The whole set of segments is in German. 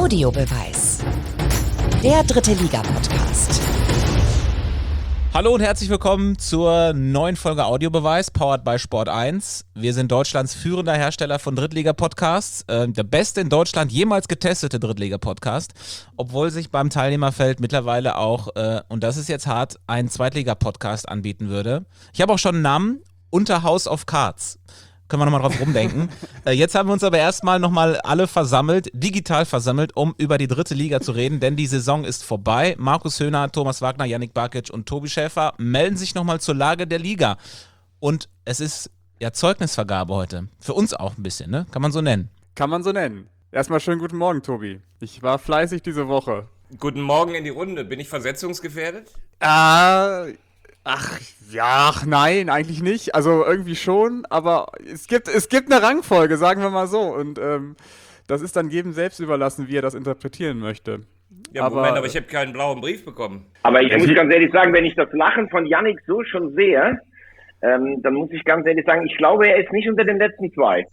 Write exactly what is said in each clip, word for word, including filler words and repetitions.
Audiobeweis. Der dritte Liga-Podcast. Hallo und herzlich willkommen zur neuen Folge Audiobeweis, powered by Sport eins. Wir sind Deutschlands führender Hersteller von Drittliga-Podcasts, äh, der beste in Deutschland jemals getestete Drittliga-Podcast, obwohl sich beim Teilnehmerfeld mittlerweile auch, äh, und das ist jetzt hart, ein Zweitliga-Podcast anbieten würde. Ich habe auch schon einen Namen, unter House of Cards. Können wir nochmal drauf rumdenken. äh, jetzt haben wir uns aber erstmal nochmal alle versammelt, digital versammelt, um über die dritte Liga zu reden, denn die Saison ist vorbei. Markus Höhner, Thomas Wagner, Yannick Barkic und Tobi Schäfer melden sich nochmal zur Lage der Liga. Und es ist ja Zeugnisvergabe heute. Für uns auch ein bisschen, ne? Kann man so nennen. Kann man so nennen. Erstmal schönen guten Morgen, Tobi. Ich war fleißig diese Woche. Guten Morgen in die Runde. Bin ich versetzungsgefährdet? Äh... Ach, ja, ach nein, eigentlich nicht. Also irgendwie schon, aber es gibt, es gibt eine Rangfolge, sagen wir mal so. Und ähm, das ist dann jedem selbst überlassen, wie er das interpretieren möchte. Ja, aber, Moment, aber ich habe keinen blauen Brief bekommen. Aber ich muss ganz ehrlich sagen, wenn ich das Lachen von Yannick so schon sehe, ähm, dann muss ich ganz ehrlich sagen, ich glaube, er ist nicht unter den letzten zwei.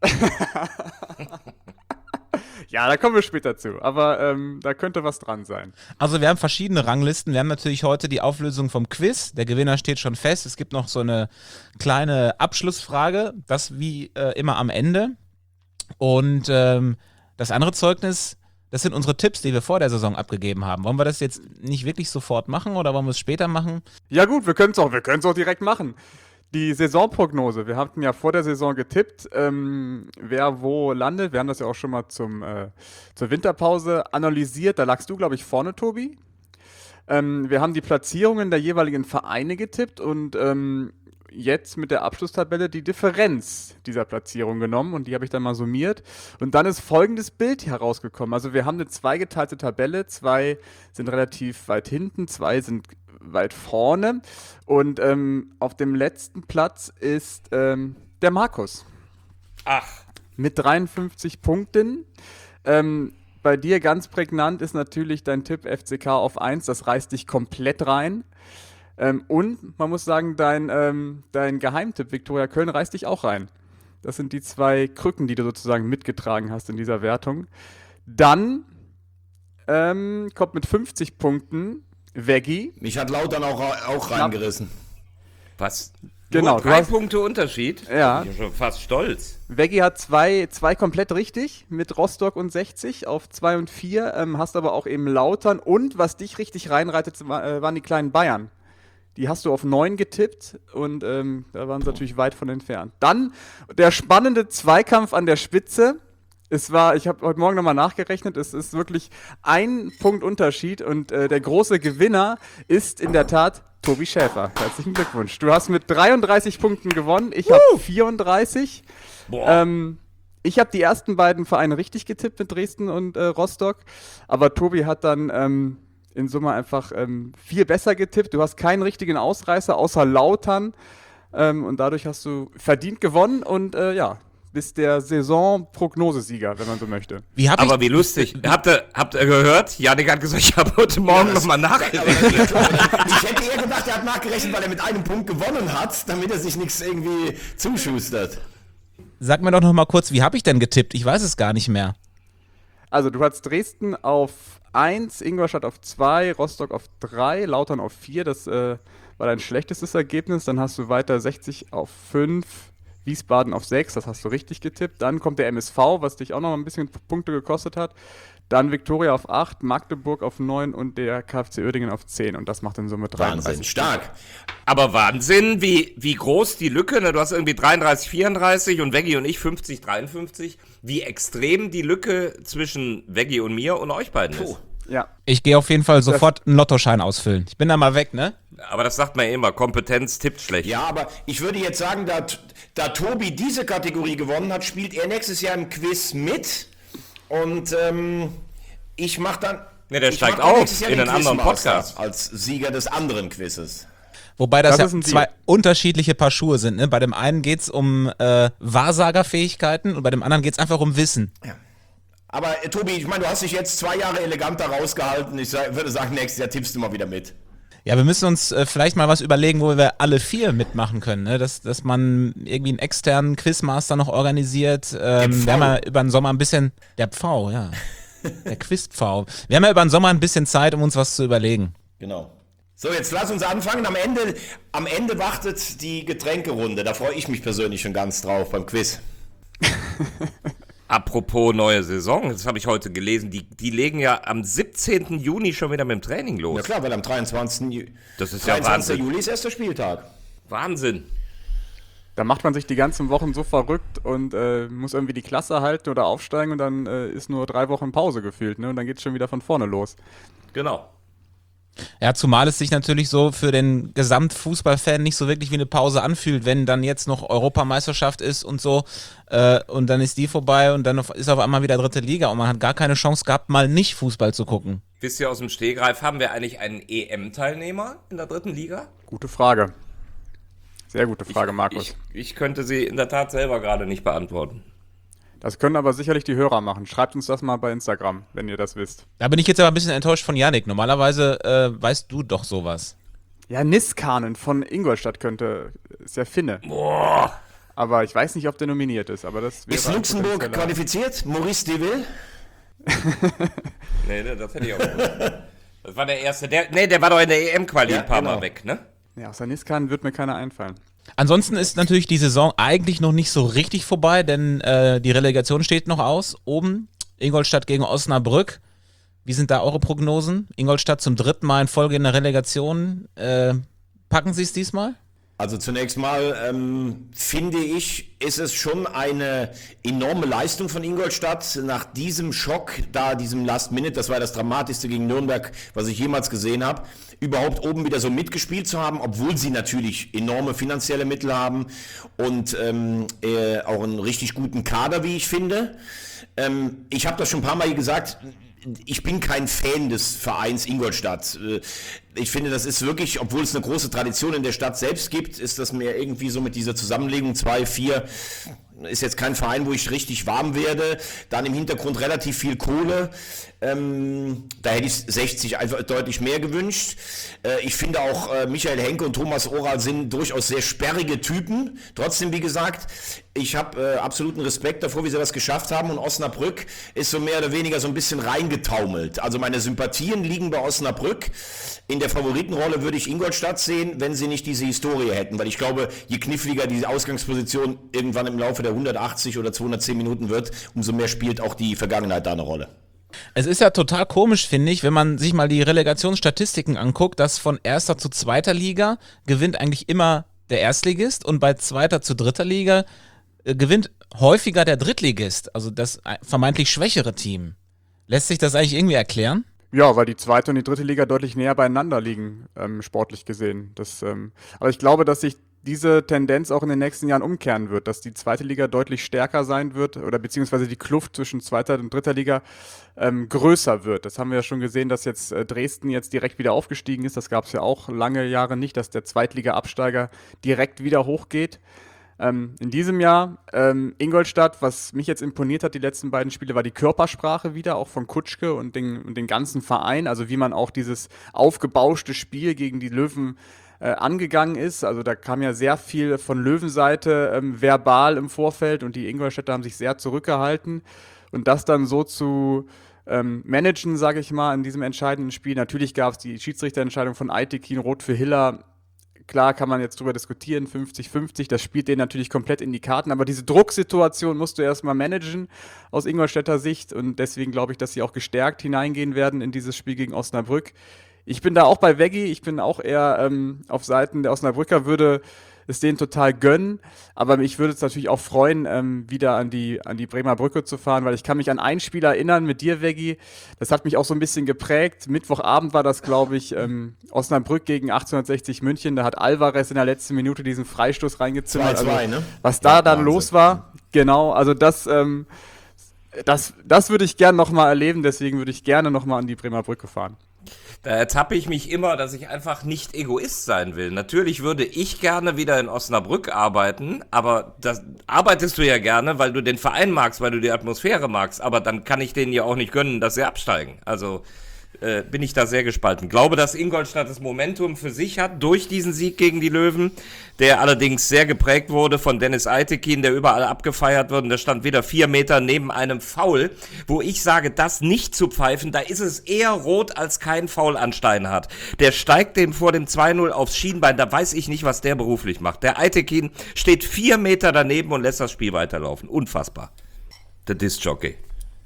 Ja, da kommen wir später zu, aber ähm, da könnte was dran sein. Also wir haben verschiedene Ranglisten. Wir haben natürlich heute die Auflösung vom Quiz. Der Gewinner steht schon fest. Es gibt noch so eine kleine Abschlussfrage, das wie äh, immer am Ende. Und ähm, das andere Zeugnis, das sind unsere Tipps, die wir vor der Saison abgegeben haben. Wollen wir das jetzt nicht wirklich sofort machen oder wollen wir es später machen? Ja gut, wir können es auch, wir können es auch direkt machen. Die Saisonprognose, wir hatten ja vor der Saison getippt, ähm, wer wo landet. Wir haben das ja auch schon mal zum, äh, zur Winterpause analysiert. Da lagst du, glaube ich, vorne, Tobi. Ähm, wir haben die Platzierungen der jeweiligen Vereine getippt und ähm, jetzt mit der Abschlusstabelle die Differenz dieser Platzierung genommen und die habe ich dann mal summiert. Und dann ist folgendes Bild herausgekommen. Also wir haben eine zweigeteilte Tabelle, zwei sind relativ weit hinten, zwei sind weit vorne und ähm, auf dem letzten Platz ist ähm, der Markus. Ach. Mit dreiundfünfzig Punkten. Ähm, bei dir ganz prägnant ist natürlich dein Tipp F C K auf eins, das reißt dich komplett rein. Ähm, und man muss sagen, dein, ähm, dein Geheimtipp Viktoria Köln reißt dich auch rein. Das sind die zwei Krücken, die du sozusagen mitgetragen hast in dieser Wertung. Dann ähm, kommt mit fünfzig Punkten Veggie. Mich hat Lautern auch, auch reingerissen. Was? Genau. Nur drei Punkte Unterschied? Ja. Ich bin schon fast stolz. Veggie hat zwei, zwei komplett richtig mit Rostock und sechzig auf zwei und vier. Ähm, hast aber auch eben Lautern. Und was dich richtig reinreitet, waren die kleinen Bayern. Die hast du auf neun getippt und ähm, da waren sie natürlich weit von entfernt. Dann der spannende Zweikampf an der Spitze. Es war, ich habe heute Morgen nochmal nachgerechnet, es ist wirklich ein Punkt Unterschied und äh, der große Gewinner ist in der Tat Tobi Schäfer. Herzlichen Glückwunsch. Du hast mit dreiunddreißig Punkten gewonnen, ich habe vierunddreißig. Boah. Ähm, ich habe die ersten beiden Vereine richtig getippt mit Dresden und äh, Rostock, aber Tobi hat dann ähm, in Summe einfach ähm, viel besser getippt. Du hast keinen richtigen Ausreißer außer Lautern ähm, und dadurch hast du verdient gewonnen und äh, ja, bist der Saison-Prognosesieger, wenn man so möchte. Wie hab Aber ich, wie lustig. Habt ihr, habt ihr gehört? Janik hat gesagt, ich habe heute Morgen ja, nochmal nachgerechnet. Ich hätte eher gedacht, er hat nachgerechnet, weil er mit einem Punkt gewonnen hat, damit er sich nichts irgendwie zuschustert. Sag mir doch noch mal kurz, wie habe ich denn getippt? Ich weiß es gar nicht mehr. Also du hattest Dresden auf eins, Ingolstadt auf zwei, Rostock auf drei, Lautern auf vier. Das äh, war dein schlechtestes Ergebnis. Dann hast du weiter sechzig auf fünf, Wiesbaden auf sechs, das hast du richtig getippt. Dann kommt der M S V, was dich auch noch ein bisschen Punkte gekostet hat. Dann Viktoria auf acht, Magdeburg auf neun und der K F C Uerdingen auf zehn. Und das macht in Summe dreiunddreißig. Wahnsinn, stark. Aber Wahnsinn, wie, wie groß die Lücke, ne? Du hast irgendwie dreiunddreißig, vierunddreißig und Veggie und ich fünfzig, dreiundfünfzig. Wie extrem die Lücke zwischen Veggie und mir und euch beiden ist. Ja. Ich gehe auf jeden Fall sofort einen Lottoschein ausfüllen. Ich bin da mal weg, ne? Aber das sagt man ja immer, Kompetenz tippt schlecht. Ja, aber ich würde jetzt sagen, da, da Tobi diese Kategorie gewonnen hat, spielt er nächstes Jahr im Quiz mit. Und ähm, ich mache dann... Ne, der ich steigt mach dann auf nächstes Jahr in den einen anderen Quizmaster Podcast. als Sieger des anderen Quizzes. Wobei das, Das ja ist ein zwei Deal. unterschiedliche Paar Schuhe sind. Ne? Bei dem einen geht es um äh, Wahrsagerfähigkeiten und bei dem anderen geht es einfach um Wissen. Ja. Aber äh, Tobi, ich meine, du hast dich jetzt zwei Jahre eleganter rausgehalten. Ich sag, würde sagen, nächstes Jahr tippst du mal wieder mit. Ja, wir müssen uns äh, vielleicht mal was überlegen, wo wir alle vier mitmachen können. Ne? Dass, dass man irgendwie einen externen Quizmaster noch organisiert. Ähm, wir haben ja über den Sommer ein bisschen... Der Pfau, ja. Der Quizpfau. Wir haben ja über den Sommer ein bisschen Zeit, um uns was zu überlegen. Genau. So, jetzt lass uns anfangen. Am Ende, am Ende wartet die Getränkerunde. Da freue ich mich persönlich schon ganz drauf beim Quiz. Apropos neue Saison, das habe ich heute gelesen, die, die legen ja am siebzehnten Juni schon wieder mit dem Training los. Ja klar, weil am dreiundzwanzigsten Ju- Das ist ja dreiundzwanzigsten Wahnsinn. Juli ist erster Spieltag. Wahnsinn. Da macht man sich die ganzen Wochen so verrückt und äh, muss irgendwie die Klasse halten oder aufsteigen und dann äh, ist nur drei Wochen Pause gefühlt, ne? Und dann geht es schon wieder von vorne los. Genau. Ja, zumal es sich natürlich so für den Gesamtfußballfan nicht so wirklich wie eine Pause anfühlt, wenn dann jetzt noch Europameisterschaft ist und so äh, und dann ist die vorbei und dann ist auf einmal wieder dritte Liga und man hat gar keine Chance gehabt, mal nicht Fußball zu gucken. Wisst ihr aus dem Stehgreif, haben wir eigentlich einen E M-Teilnehmer in der dritten Liga? Gute Frage. Sehr gute Frage, Markus. Ich, ich könnte sie in der Tat selber gerade nicht beantworten. Das können aber sicherlich die Hörer machen. Schreibt uns das mal bei Instagram, wenn ihr das wisst. Da bin ich jetzt aber ein bisschen enttäuscht von Yannick. Normalerweise äh, weißt du doch sowas. Ja, Niskanen von Ingolstadt könnte, ist ja Finne. Boah. Aber ich weiß nicht, ob der nominiert ist. Aber das wäre Ist ein Luxemburg potenzieller- qualifiziert? Maurice Deville? Nee, nee, das hätte ich auch gewusst. Das war der erste. Der, nee, der war doch in der E M-Quali Ja, ein paar genau. Mal weg, ne? Ja, außer Niskanen wird mir keiner einfallen. Ansonsten ist natürlich die Saison eigentlich noch nicht so richtig vorbei, denn äh, die Relegation steht noch aus. Oben Ingolstadt gegen Osnabrück. Wie sind da eure Prognosen? Ingolstadt zum dritten Mal in Folge in der Relegation. Äh, packen sie es diesmal? Also zunächst mal ähm, finde ich, ist es schon eine enorme Leistung von Ingolstadt, nach diesem Schock, da diesem Last Minute, das war das Dramatischste gegen Nürnberg, was ich jemals gesehen habe, überhaupt oben wieder so mitgespielt zu haben, obwohl sie natürlich enorme finanzielle Mittel haben und ähm, äh, auch einen richtig guten Kader, wie ich finde. Ähm, ich habe das schon ein paar Mal gesagt, ich bin kein Fan des Vereins Ingolstadt. Ich finde, das ist wirklich, obwohl es eine große Tradition in der Stadt selbst gibt, ist das mir irgendwie so mit dieser Zusammenlegung zwei, vier, ist jetzt kein Verein, wo ich richtig warm werde. Dann im Hintergrund relativ viel Kohle. Ähm, da hätte ich sechzig einfach deutlich mehr gewünscht. Äh, ich finde auch, äh, Michael Henke und Thomas Oral sind durchaus sehr sperrige Typen. Trotzdem, wie gesagt, ich habe äh, absoluten Respekt davor, wie sie das geschafft haben. Und Osnabrück ist so mehr oder weniger so ein bisschen reingetaumelt. Also meine Sympathien liegen bei Osnabrück. In der Favoritenrolle würde ich Ingolstadt sehen, wenn sie nicht diese Historie hätten. Weil ich glaube, je kniffliger diese Ausgangsposition irgendwann im Laufe der hundertachtzig oder zweihundertzehn Minuten wird, umso mehr spielt auch die Vergangenheit da eine Rolle. Es ist ja total komisch, finde ich, wenn man sich mal die Relegationsstatistiken anguckt, dass von erster zu zweiter Liga gewinnt eigentlich immer der Erstligist und bei zweiter zu dritter Liga äh, gewinnt häufiger der Drittligist, also das vermeintlich schwächere Team. Lässt sich das eigentlich irgendwie erklären? Ja, weil die zweite und die dritte Liga deutlich näher beieinander liegen, ähm, sportlich gesehen. Das, ähm, aber ich glaube, dass sich diese Tendenz auch in den nächsten Jahren umkehren wird, dass die zweite Liga deutlich stärker sein wird oder beziehungsweise die Kluft zwischen zweiter und dritter Liga ähm, größer wird. Das haben wir ja schon gesehen, dass jetzt äh, Dresden jetzt direkt wieder aufgestiegen ist. Das gab es ja auch lange Jahre nicht, dass der Zweitliga-Absteiger direkt wieder hochgeht. Ähm, in diesem Jahr ähm, Ingolstadt, was mich jetzt imponiert hat, die letzten beiden Spiele, war die Körpersprache wieder, auch von Kutschke und den, und den ganzen Verein. Also wie man auch dieses aufgebauschte Spiel gegen die Löwen äh, angegangen ist. Also da kam ja sehr viel von Löwenseite ähm, verbal im Vorfeld und die Ingolstädter haben sich sehr zurückgehalten. Und das dann so zu ähm, managen, sage ich mal, in diesem entscheidenden Spiel. Natürlich gab es die Schiedsrichterentscheidung von Aytekin, Rot für Hiller. Klar kann man jetzt drüber diskutieren, fünfzig fünfzig, das spielt denen natürlich komplett in die Karten, aber diese Drucksituation musst du erstmal managen aus Ingolstädter Sicht und deswegen glaube ich, dass sie auch gestärkt hineingehen werden in dieses Spiel gegen Osnabrück. Ich bin da auch bei Veggi, ich bin auch eher ähm, auf Seiten der Osnabrücker, würde es denen total gönnen, aber mich würde es natürlich auch freuen, ähm, wieder an die, an die Bremer Brücke zu fahren, weil ich kann mich an ein Spiel erinnern mit dir, Veggi, das hat mich auch so ein bisschen geprägt. Mittwochabend war das, glaube ich, ähm, Osnabrück gegen achtzehnhundertsechzig München, da hat Alvarez in der letzten Minute diesen Freistoß reingezimmert. zwei zwei, also, ne? was da Ja, dann Wahnsinn. los war, genau, also das, ähm, das, das würde ich gerne nochmal erleben, deswegen würde ich gerne nochmal an die Bremer Brücke fahren. Da ertappe ich mich immer, dass ich einfach nicht Egoist sein will. Natürlich würde ich gerne wieder in Osnabrück arbeiten, aber das arbeitest du ja gerne, weil du den Verein magst, weil du die Atmosphäre magst, aber dann kann ich denen ja auch nicht gönnen, dass sie absteigen. Also äh, bin ich da sehr gespalten. Glaube, dass Ingolstadt das Momentum für sich hat durch diesen Sieg gegen die Löwen, der allerdings sehr geprägt wurde von Dennis Eitekin, der überall abgefeiert wird. Und der stand wieder vier Meter neben einem Foul, wo ich sage, das nicht zu pfeifen, da ist es eher rot, als kein Foul an Stein hat. Der steigt dem vor dem zwei null aufs Schienbein, da weiß ich nicht, was der beruflich macht. Der Eitekin steht vier Meter daneben und lässt das Spiel weiterlaufen. Unfassbar. Der Disc-Jockey.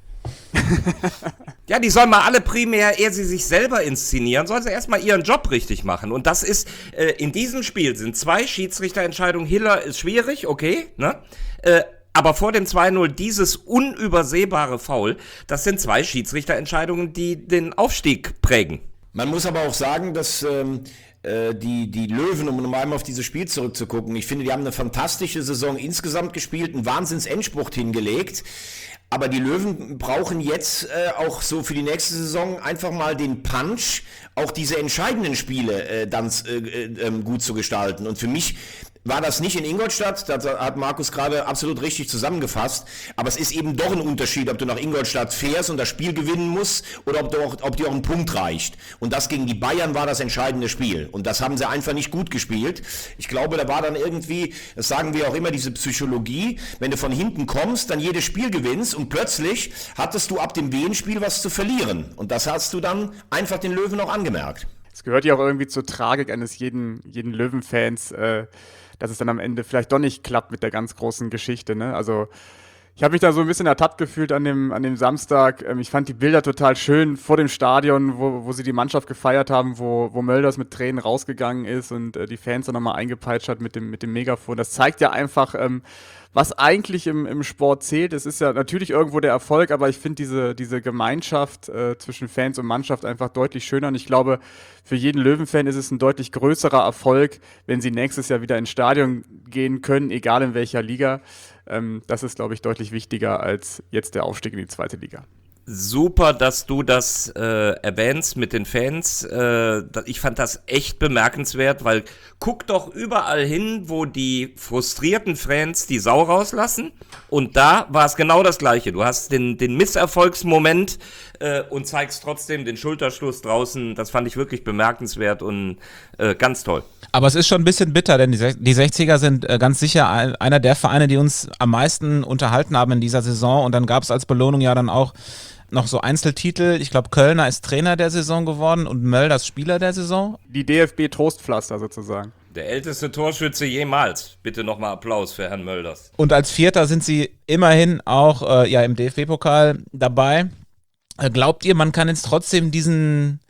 Ja, die sollen mal alle primär, ehe sie sich selber inszenieren, sollen sie erstmal ihren Job richtig machen. Und das ist, äh, in diesem Spiel sind zwei Schiedsrichterentscheidungen. Hiller ist schwierig, okay, ne? Äh, aber vor dem zwei null dieses unübersehbare Foul, das sind zwei Schiedsrichterentscheidungen, die den Aufstieg prägen. Man muss aber auch sagen, dass ähm, äh, die, die Löwen, um einmal auf dieses Spiel zurückzugucken, ich finde, die haben eine fantastische Saison insgesamt gespielt, einen Wahnsinns-Endspurt hingelegt. Aber die Löwen brauchen jetzt äh, auch so für die nächste Saison einfach mal den Punch, auch diese entscheidenden Spiele äh, dann äh, äh, gut zu gestalten. Und für mich war das nicht in Ingolstadt, das hat Markus gerade absolut richtig zusammengefasst, aber es ist eben doch ein Unterschied, ob du nach Ingolstadt fährst und das Spiel gewinnen musst oder ob, du auch, ob dir auch ein Punkt reicht. Und das gegen die Bayern war das entscheidende Spiel und das haben sie einfach nicht gut gespielt. Ich glaube, da war dann irgendwie, das sagen wir auch immer, diese Psychologie, wenn du von hinten kommst, dann jedes Spiel gewinnst und plötzlich hattest du ab dem Wien-Spiel was zu verlieren und das hast du dann einfach den Löwen auch angemerkt. Es gehört ja auch irgendwie zur Tragik eines jeden, jeden Löwen-Fans, äh, dass es dann am Ende vielleicht doch nicht klappt mit der ganz großen Geschichte, ne? Also ich habe mich da so ein bisschen ertappt gefühlt an dem, an dem Samstag. Ähm, ich fand die Bilder total schön vor dem Stadion, wo, wo sie die Mannschaft gefeiert haben, wo, wo Mölders mit Tränen rausgegangen ist und äh, die Fans dann nochmal eingepeitscht hat mit dem, mit dem Megafon. Das zeigt ja einfach, ähm, was eigentlich im, im Sport zählt. Es ist ja natürlich irgendwo der Erfolg, aber ich finde diese, diese Gemeinschaft äh, zwischen Fans und Mannschaft einfach deutlich schöner. Und ich glaube, für jeden Löwenfan ist es ein deutlich größerer Erfolg, wenn sie nächstes Jahr wieder ins Stadion gehen können, egal in welcher Liga. Ähm, das ist, glaube ich, deutlich wichtiger als jetzt der Aufstieg in die zweite Liga. Super, dass du das äh, erwähnst mit den Fans. Äh, ich fand das echt bemerkenswert, weil guck doch überall hin, wo die frustrierten Fans die Sau rauslassen. Und da war es genau das Gleiche. Du hast den, den Misserfolgsmoment äh, und zeigst trotzdem den Schulterschluss draußen. Das fand ich wirklich bemerkenswert und äh, ganz toll. Aber es ist schon ein bisschen bitter, denn die, die sechziger sind äh, ganz sicher ein, einer der Vereine, die uns am meisten unterhalten haben in dieser Saison. Und dann gab es als Belohnung ja dann auch noch so Einzeltitel. Ich glaube, Kölner ist Trainer der Saison geworden und Mölders Spieler der Saison. Die D F B-Trostpflaster sozusagen. Der älteste Torschütze jemals. Bitte nochmal Applaus für Herrn Mölders. Und als Vierter sind sie immerhin auch äh, ja, im D F B-Pokal dabei. Äh, glaubt ihr, man kann jetzt trotzdem diesen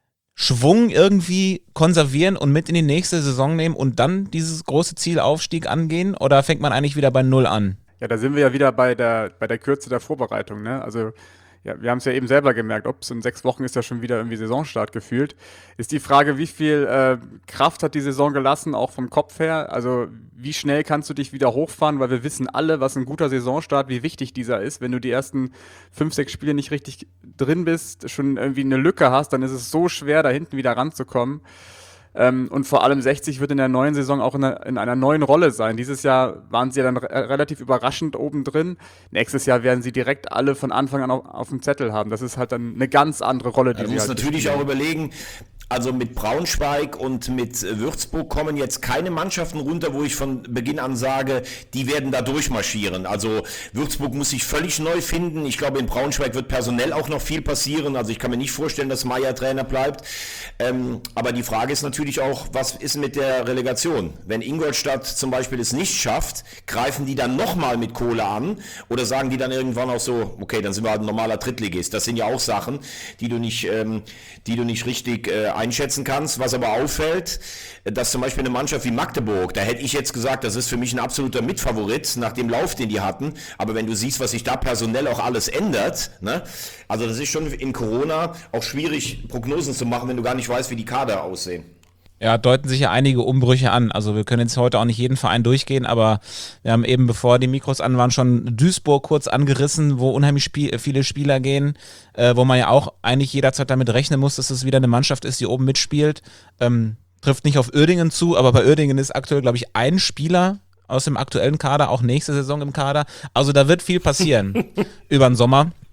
Schwung irgendwie konservieren und mit in die nächste Saison nehmen und dann dieses große Ziel Aufstieg angehen? Oder fängt man eigentlich wieder bei Null an? Ja, da sind wir ja wieder bei der, bei der Kürze der Vorbereitung, ne? Also ja, wir haben es ja eben selber gemerkt, ob es in sechs Wochen ist ja schon wieder irgendwie Saisonstart gefühlt. Ist die Frage, wie viel äh, Kraft hat die Saison gelassen, auch vom Kopf her? Also wie schnell kannst du dich wieder hochfahren? Weil wir wissen alle, was ein guter Saisonstart, wie wichtig dieser ist. Wenn du die ersten fünf, sechs Spiele nicht richtig drin bist, schon irgendwie eine Lücke hast, dann ist es so schwer, da hinten wieder ranzukommen. Ähm, und vor allem sechzig wird in der neuen Saison auch in einer, in einer neuen Rolle sein. Dieses Jahr waren sie ja dann re- relativ überraschend oben drin. Nächstes Jahr werden sie direkt alle von Anfang an auf, auf dem Zettel haben. Das ist halt dann eine ganz andere Rolle, die ja, du sie musst halt natürlich spielen. auch überlegen, also mit Braunschweig und mit Würzburg kommen jetzt keine Mannschaften runter, wo ich von Beginn an sage, die werden da durchmarschieren. Also Würzburg muss sich völlig neu finden. Ich glaube, in Braunschweig wird personell auch noch viel passieren. Also ich kann mir nicht vorstellen, dass Meier Trainer bleibt. Ähm, aber die Frage ist natürlich auch, was ist mit der Relegation? Wenn Ingolstadt zum Beispiel es nicht schafft, greifen die dann nochmal mit Kohle an oder sagen die dann irgendwann auch so, okay, dann sind wir halt ein normaler Drittligist. Das sind ja auch Sachen, die du nicht, ähm, die du nicht richtig äh, einschätzen kannst. Was aber auffällt, dass zum Beispiel eine Mannschaft wie Magdeburg, da hätte ich jetzt gesagt, das ist für mich ein absoluter Mitfavorit nach dem Lauf, den die hatten. Aber wenn du siehst, was sich da personell auch alles ändert, ne? Also das ist schon in Corona auch schwierig, Prognosen zu machen, wenn du gar nicht weißt, wie die Kader aussehen. Ja, deuten sich ja einige Umbrüche an. Also wir können jetzt heute auch nicht jeden Verein durchgehen, aber wir haben eben, bevor die Mikros an waren, schon Duisburg kurz angerissen, wo unheimlich Spiel, viele Spieler gehen, äh, wo man ja auch eigentlich jederzeit damit rechnen muss, dass es wieder eine Mannschaft ist, die oben mitspielt. Ähm, trifft nicht auf Uerdingen zu, aber bei Uerdingen ist aktuell, glaube ich, ein Spieler aus dem aktuellen Kader, auch nächste Saison im Kader. Also da wird viel passieren über den Sommer.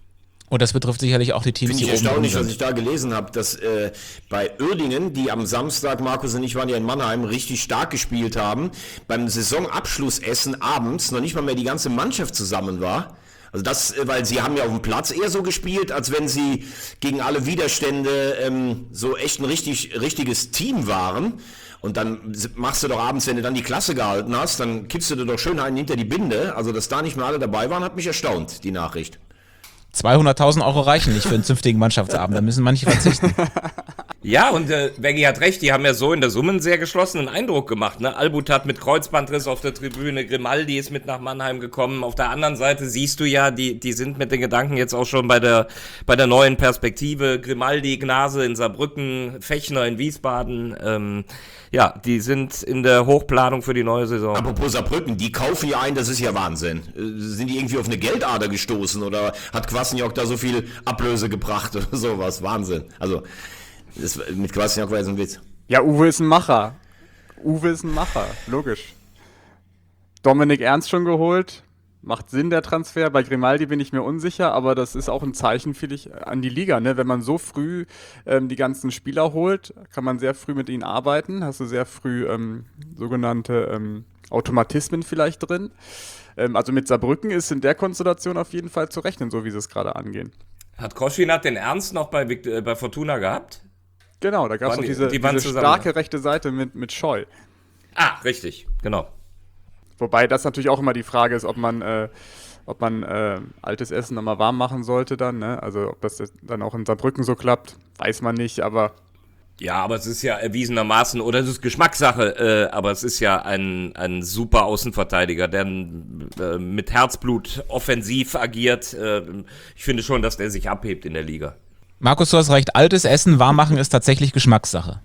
Und das betrifft sicherlich auch die Teams, Finde die ich oben erstaunlich, drin was sind. ich da gelesen habe, dass äh, bei Uerdingen, die am Samstag, Markus und ich waren ja in Mannheim, richtig stark gespielt haben, beim Saisonabschlussessen abends noch nicht mal mehr die ganze Mannschaft zusammen war. Also das, weil sie haben ja auf dem Platz eher so gespielt, als wenn sie gegen alle Widerstände ähm, so echt ein richtig, richtiges Team waren. Und dann machst du doch abends, wenn du dann die Klasse gehalten hast, dann kippst du dir doch schön einen hinter die Binde. Also dass da nicht mehr alle dabei waren, hat mich erstaunt, die Nachricht. zweihunderttausend Euro reichen nicht für einen zünftigen Mannschaftsabend, da müssen manche verzichten. Ja, und äh, Beggi hat recht, die haben ja so in der Summe einen sehr geschlossenen Eindruck gemacht. Ne? Albut hat mit Kreuzbandriss auf der Tribüne, Grimaldi ist mit nach Mannheim gekommen. Auf der anderen Seite siehst du ja, die die sind mit den Gedanken jetzt auch schon bei der bei der neuen Perspektive. Grimaldi, Gnase in Saarbrücken, Fechner in Wiesbaden. Ähm, ja, die sind in der Hochplanung für die neue Saison. Apropos Saarbrücken, die kaufen ja ein, das ist ja Wahnsinn. Äh, Sind die irgendwie auf eine Geldader gestoßen oder hat Kwasniok da so viel Ablöse gebracht oder sowas? Wahnsinn. Also das, mit Kwasniok war jetzt ein Witz. Ja, Uwe ist ein Macher. Uwe ist ein Macher, logisch. Dominik Ernst schon geholt. Macht Sinn, der Transfer. Bei Grimaldi bin ich mir unsicher, aber das ist auch ein Zeichen, finde ich, an die Liga. Ne? Wenn man so früh ähm, die ganzen Spieler holt, kann man sehr früh mit ihnen arbeiten. Hast du sehr früh ähm, sogenannte ähm, Automatismen vielleicht drin. Ähm, also mit Saarbrücken ist in der Konstellation auf jeden Fall zu rechnen, so wie sie es gerade angehen. Hat Koschinat den Ernst noch bei, Vict- äh, bei Fortuna gehabt? Genau, da gab es Waren noch die- diese, die waren diese zusammen, starke ne? rechte Seite mit, mit Scheu. Ah, richtig, genau. Wobei das natürlich auch immer die Frage ist, ob man, äh, ob man äh, altes Essen nochmal warm machen sollte dann. Ne? Also ob das dann auch in Saarbrücken so klappt, weiß man nicht, aber Ja, aber es ist ja erwiesenermaßen, oder es ist Geschmackssache, äh, aber es ist ja ein, ein super Außenverteidiger, der äh, mit Herzblut offensiv agiert. Äh, ich finde schon, dass der sich abhebt in der Liga. Markus, du hast recht, altes Essen warm machen ist tatsächlich Geschmackssache.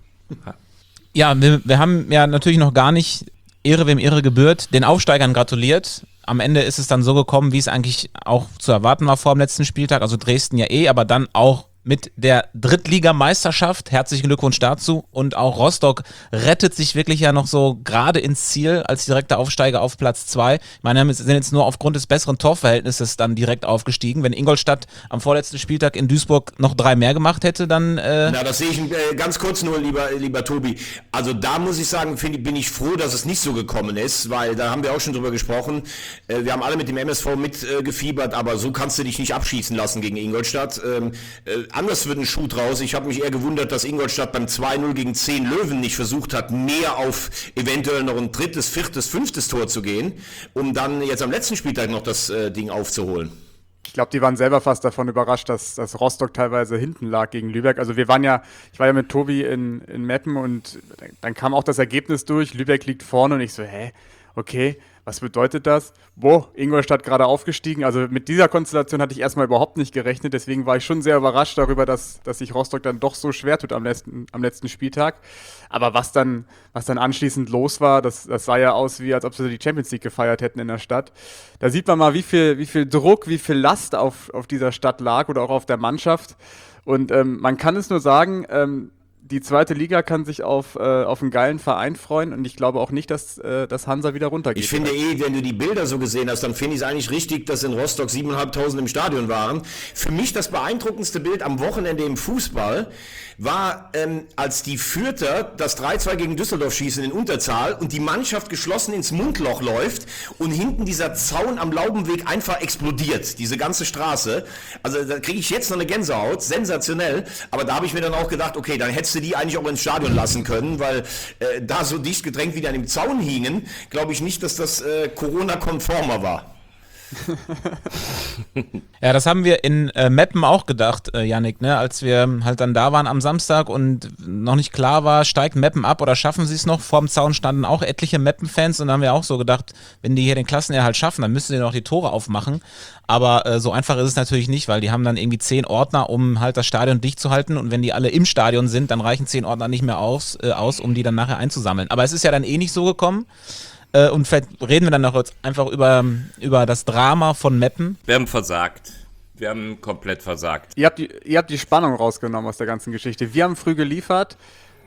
Ja, wir, wir haben ja natürlich noch gar nicht, Ehre wem Ehre gebührt, den Aufsteigern gratuliert. Am Ende ist es dann so gekommen, wie es eigentlich auch zu erwarten war vor dem letzten Spieltag. Also Dresden ja eh, aber dann auch mit der Drittligameisterschaft. Herzlichen Glückwunsch dazu. Und auch Rostock rettet sich wirklich ja noch so gerade ins Ziel als direkter Aufsteiger auf Platz zwei. Ich meine, wir sind jetzt nur aufgrund des besseren Torverhältnisses dann direkt aufgestiegen. Wenn Ingolstadt am vorletzten Spieltag in Duisburg noch drei mehr gemacht hätte, dann... Äh Na, das sehe ich äh, ganz kurz nur, lieber, lieber Tobi. Also da muss ich sagen, find, bin ich froh, dass es nicht so gekommen ist, weil da haben wir auch schon drüber gesprochen. Äh, wir haben alle mit dem M S V mitgefiebert, äh, aber so kannst du dich nicht abschießen lassen gegen Ingolstadt. Ähm, äh, anders wird ein Schuh draus. Ich habe mich eher gewundert, dass Ingolstadt beim zwei null gegen zehn Löwen nicht versucht hat, mehr auf eventuell noch ein drittes, viertes, fünftes Tor zu gehen, um dann jetzt am letzten Spieltag noch das äh, Ding aufzuholen. ich glaube, die waren selber fast davon überrascht, dass, dass Rostock teilweise hinten lag gegen Lübeck. Also wir waren ja, ich war ja mit Tobi in, in Meppen und dann kam auch das Ergebnis durch, Lübeck liegt vorne und ich so, hä, okay, was bedeutet das? Wo? Ingolstadt gerade aufgestiegen. Also mit dieser Konstellation hatte ich erstmal überhaupt nicht gerechnet. Deswegen war ich schon sehr überrascht darüber, dass, dass sich Rostock dann doch so schwer tut am letzten, am letzten Spieltag. Aber was dann, was dann anschließend los war, das, das sah ja aus, wie als ob sie die Champions League gefeiert hätten in der Stadt. Da sieht man mal, wie viel, wie viel Druck, wie viel Last auf, auf dieser Stadt lag oder auch auf der Mannschaft. Und ähm, man kann es nur sagen, ähm, die zweite Liga kann sich auf, äh, auf einen geilen Verein freuen und ich glaube auch nicht, dass, äh, dass Hansa wieder runtergeht. Ich finde eh, wenn du die Bilder so gesehen hast, dann finde ich es eigentlich richtig, dass in Rostock siebentausendfünfhundert im Stadion waren. Für mich das beeindruckendste Bild am Wochenende im Fußball war, ähm, als die Fürther das drei zwei gegen Düsseldorf schießen in Unterzahl und die Mannschaft geschlossen ins Mundloch läuft und hinten dieser Zaun am Laubenweg einfach explodiert, diese ganze Straße. Also da kriege ich jetzt noch eine Gänsehaut, sensationell. Aber da habe ich mir dann auch gedacht, okay, dann hättest du die eigentlich auch ins Stadion lassen können, weil äh, da so dicht gedrängt wie die an dem Zaun hingen, glaube ich nicht, dass das äh, Corona-konformer war. Ja, das haben wir in äh, Meppen auch gedacht, äh, Yannick, ne? Als wir halt dann da waren am Samstag und noch nicht klar war, steigt Meppen ab oder schaffen sie es noch. Vorm Zaun standen auch etliche Meppen-Fans und dann haben wir auch so gedacht, wenn die hier den Klassenerhalt schaffen, dann müssen die noch die Tore aufmachen. Aber äh, so einfach ist es natürlich nicht, weil die haben dann irgendwie zehn Ordner, um halt das Stadion dicht zu halten und wenn die alle im Stadion sind, dann reichen zehn Ordner nicht mehr aus, äh, aus, um die dann nachher einzusammeln. Aber es ist ja dann eh nicht so gekommen. Und vielleicht reden wir dann noch jetzt einfach über, über das Drama von Meppen. Wir haben versagt. Wir haben komplett versagt. Ihr habt, die, ihr habt die Spannung rausgenommen aus der ganzen Geschichte. Wir haben früh geliefert.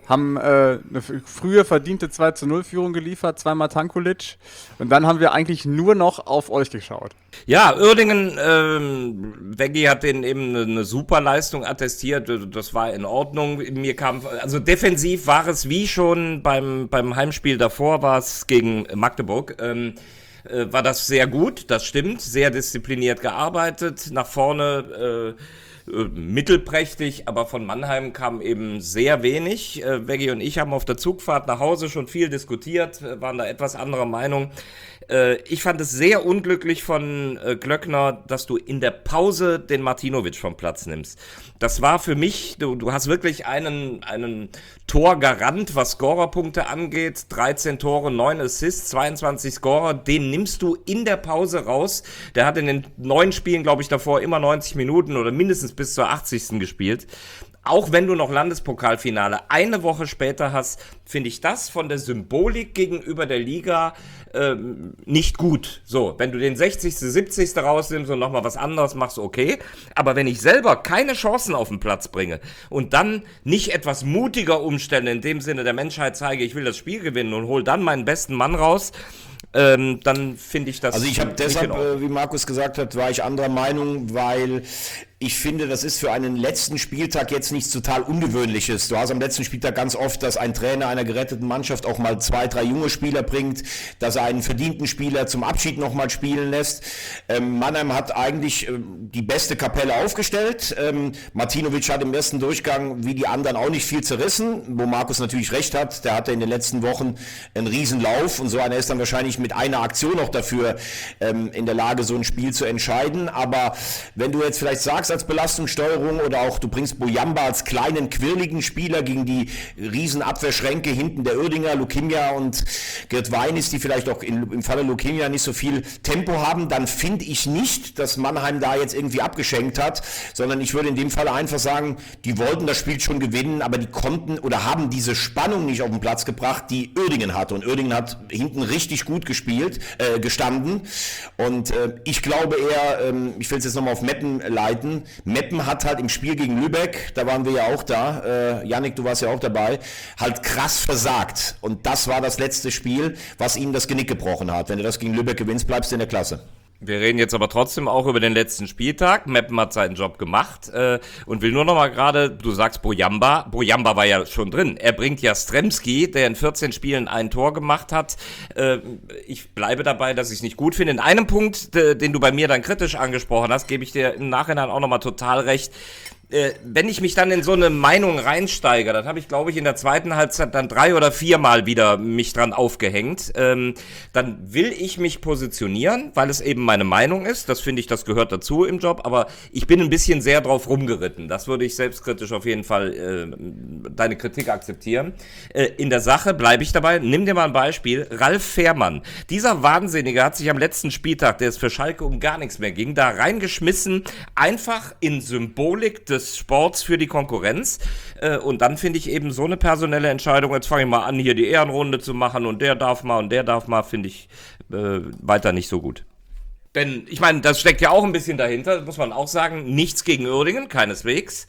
haben äh, eine frühe verdiente zwei zu null Führung geliefert, zweimal Tankulic. Und dann haben wir eigentlich nur noch auf euch geschaut. Ja, Uerdingen, ähm, Veggi hat denen eben eine, eine super Leistung attestiert, das war in Ordnung. Mir kam, also defensiv war es wie schon beim, beim Heimspiel davor, war es gegen Magdeburg, ähm, äh, war das sehr gut, das stimmt, sehr diszipliniert gearbeitet, nach vorne äh, mittelprächtig, aber von Mannheim kam eben sehr wenig. Äh, Veggi und ich haben auf der Zugfahrt nach Hause schon viel diskutiert, waren da etwas anderer Meinung. Äh, ich fand es sehr unglücklich von äh, Glöckner, dass du in der Pause den Martinovic vom Platz nimmst. Das war für mich, du, du hast wirklich einen, einen Torgarant, was Scorerpunkte angeht, dreizehn Tore, neun Assists, zweiundzwanzig Scorer, den nimmst du in der Pause raus. Der hat in den neun Spielen, glaube ich, davor immer neunzig Minuten oder mindestens bis zur achtzigsten gespielt. Auch wenn du noch Landespokalfinale eine Woche später hast, finde ich das von der Symbolik gegenüber der Liga ähm, nicht gut. So, wenn du den sechzigsten, siebzigsten rausnimmst und nochmal was anderes machst, okay. Aber wenn ich selber keine Chancen auf den Platz bringe und dann nicht etwas mutiger umstelle, in dem Sinne der Menschheit zeige, ich will das Spiel gewinnen und hole dann meinen besten Mann raus, Ähm, dann finde ich das. Also ich habe deshalb, äh, wie Markus gesagt hat, war ich anderer Meinung, weil ich finde, das ist für einen letzten Spieltag jetzt nichts total Ungewöhnliches. Du hast am letzten Spieltag ganz oft, dass ein Trainer einer geretteten Mannschaft auch mal zwei, drei junge Spieler bringt, dass er einen verdienten Spieler zum Abschied nochmal spielen lässt. Ähm, Mannheim hat eigentlich ähm, die beste Kapelle aufgestellt. Ähm, Martinovic hat im ersten Durchgang wie die anderen auch nicht viel zerrissen, wo Markus natürlich recht hat. Der hatte in den letzten Wochen einen Riesenlauf und so einer ist dann wahrscheinlich mit einer Aktion auch dafür ähm, in der Lage, so ein Spiel zu entscheiden. Aber wenn du jetzt vielleicht sagst, als Belastungssteuerung oder auch du bringst Bojamba als kleinen, quirligen Spieler gegen die riesen Abwehrschränke hinten der Uerdinger, Lukimia und Gerd Weinis, die vielleicht auch in, im Falle Lukimia nicht so viel Tempo haben, dann finde ich nicht, dass Mannheim da jetzt irgendwie abgeschenkt hat, sondern ich würde in dem Fall einfach sagen, die wollten das Spiel schon gewinnen, aber die konnten oder haben diese Spannung nicht auf den Platz gebracht, die Uerdingen hatte. Und Uerdingen hat hinten richtig gut gespielt, äh, gestanden. Und äh, ich glaube eher, ähm, ich will es jetzt nochmal auf Meppen leiten, Meppen hat halt im Spiel gegen Lübeck, da waren wir ja auch da, äh, Yannick, du warst ja auch dabei, halt krass versagt. Und das war das letzte Spiel, was ihnen das Genick gebrochen hat. Wenn du das gegen Lübeck gewinnst, bleibst du in der Klasse. Wir reden jetzt aber trotzdem auch über den letzten Spieltag. Meppen hat seinen Job gemacht äh, und will nur noch mal gerade, du sagst Bojamba, Bojamba war ja schon drin. Er bringt ja Stremski, der in vierzehn Spielen ein Tor gemacht hat. Äh, ich bleibe dabei, dass ich es nicht gut finde. In einem Punkt, de, den du bei mir dann kritisch angesprochen hast, gebe ich dir im Nachhinein auch noch mal total recht. Äh, wenn ich mich dann in so eine Meinung reinsteige, dann habe ich, glaube ich, in der zweiten Halbzeit dann drei oder viermal wieder mich dran aufgehängt, ähm, dann will ich mich positionieren, weil es eben meine Meinung ist, das finde ich, das gehört dazu im Job, aber ich bin ein bisschen sehr drauf rumgeritten, das würde ich selbstkritisch auf jeden Fall äh, deine Kritik akzeptieren. Äh, in der Sache bleibe ich dabei, nimm dir mal ein Beispiel, Ralf Fährmann, dieser Wahnsinnige hat sich am letzten Spieltag, der es für Schalke um gar nichts mehr ging, da reingeschmissen, einfach in Symbolik des des Sports für die Konkurrenz äh, und dann finde ich eben so eine personelle Entscheidung, jetzt fange ich mal an, hier die Ehrenrunde zu machen und der darf mal und der darf mal, finde ich äh, weiter nicht so gut. Denn, ich meine, das steckt ja auch ein bisschen dahinter, muss man auch sagen, nichts gegen Uerdingen, keineswegs,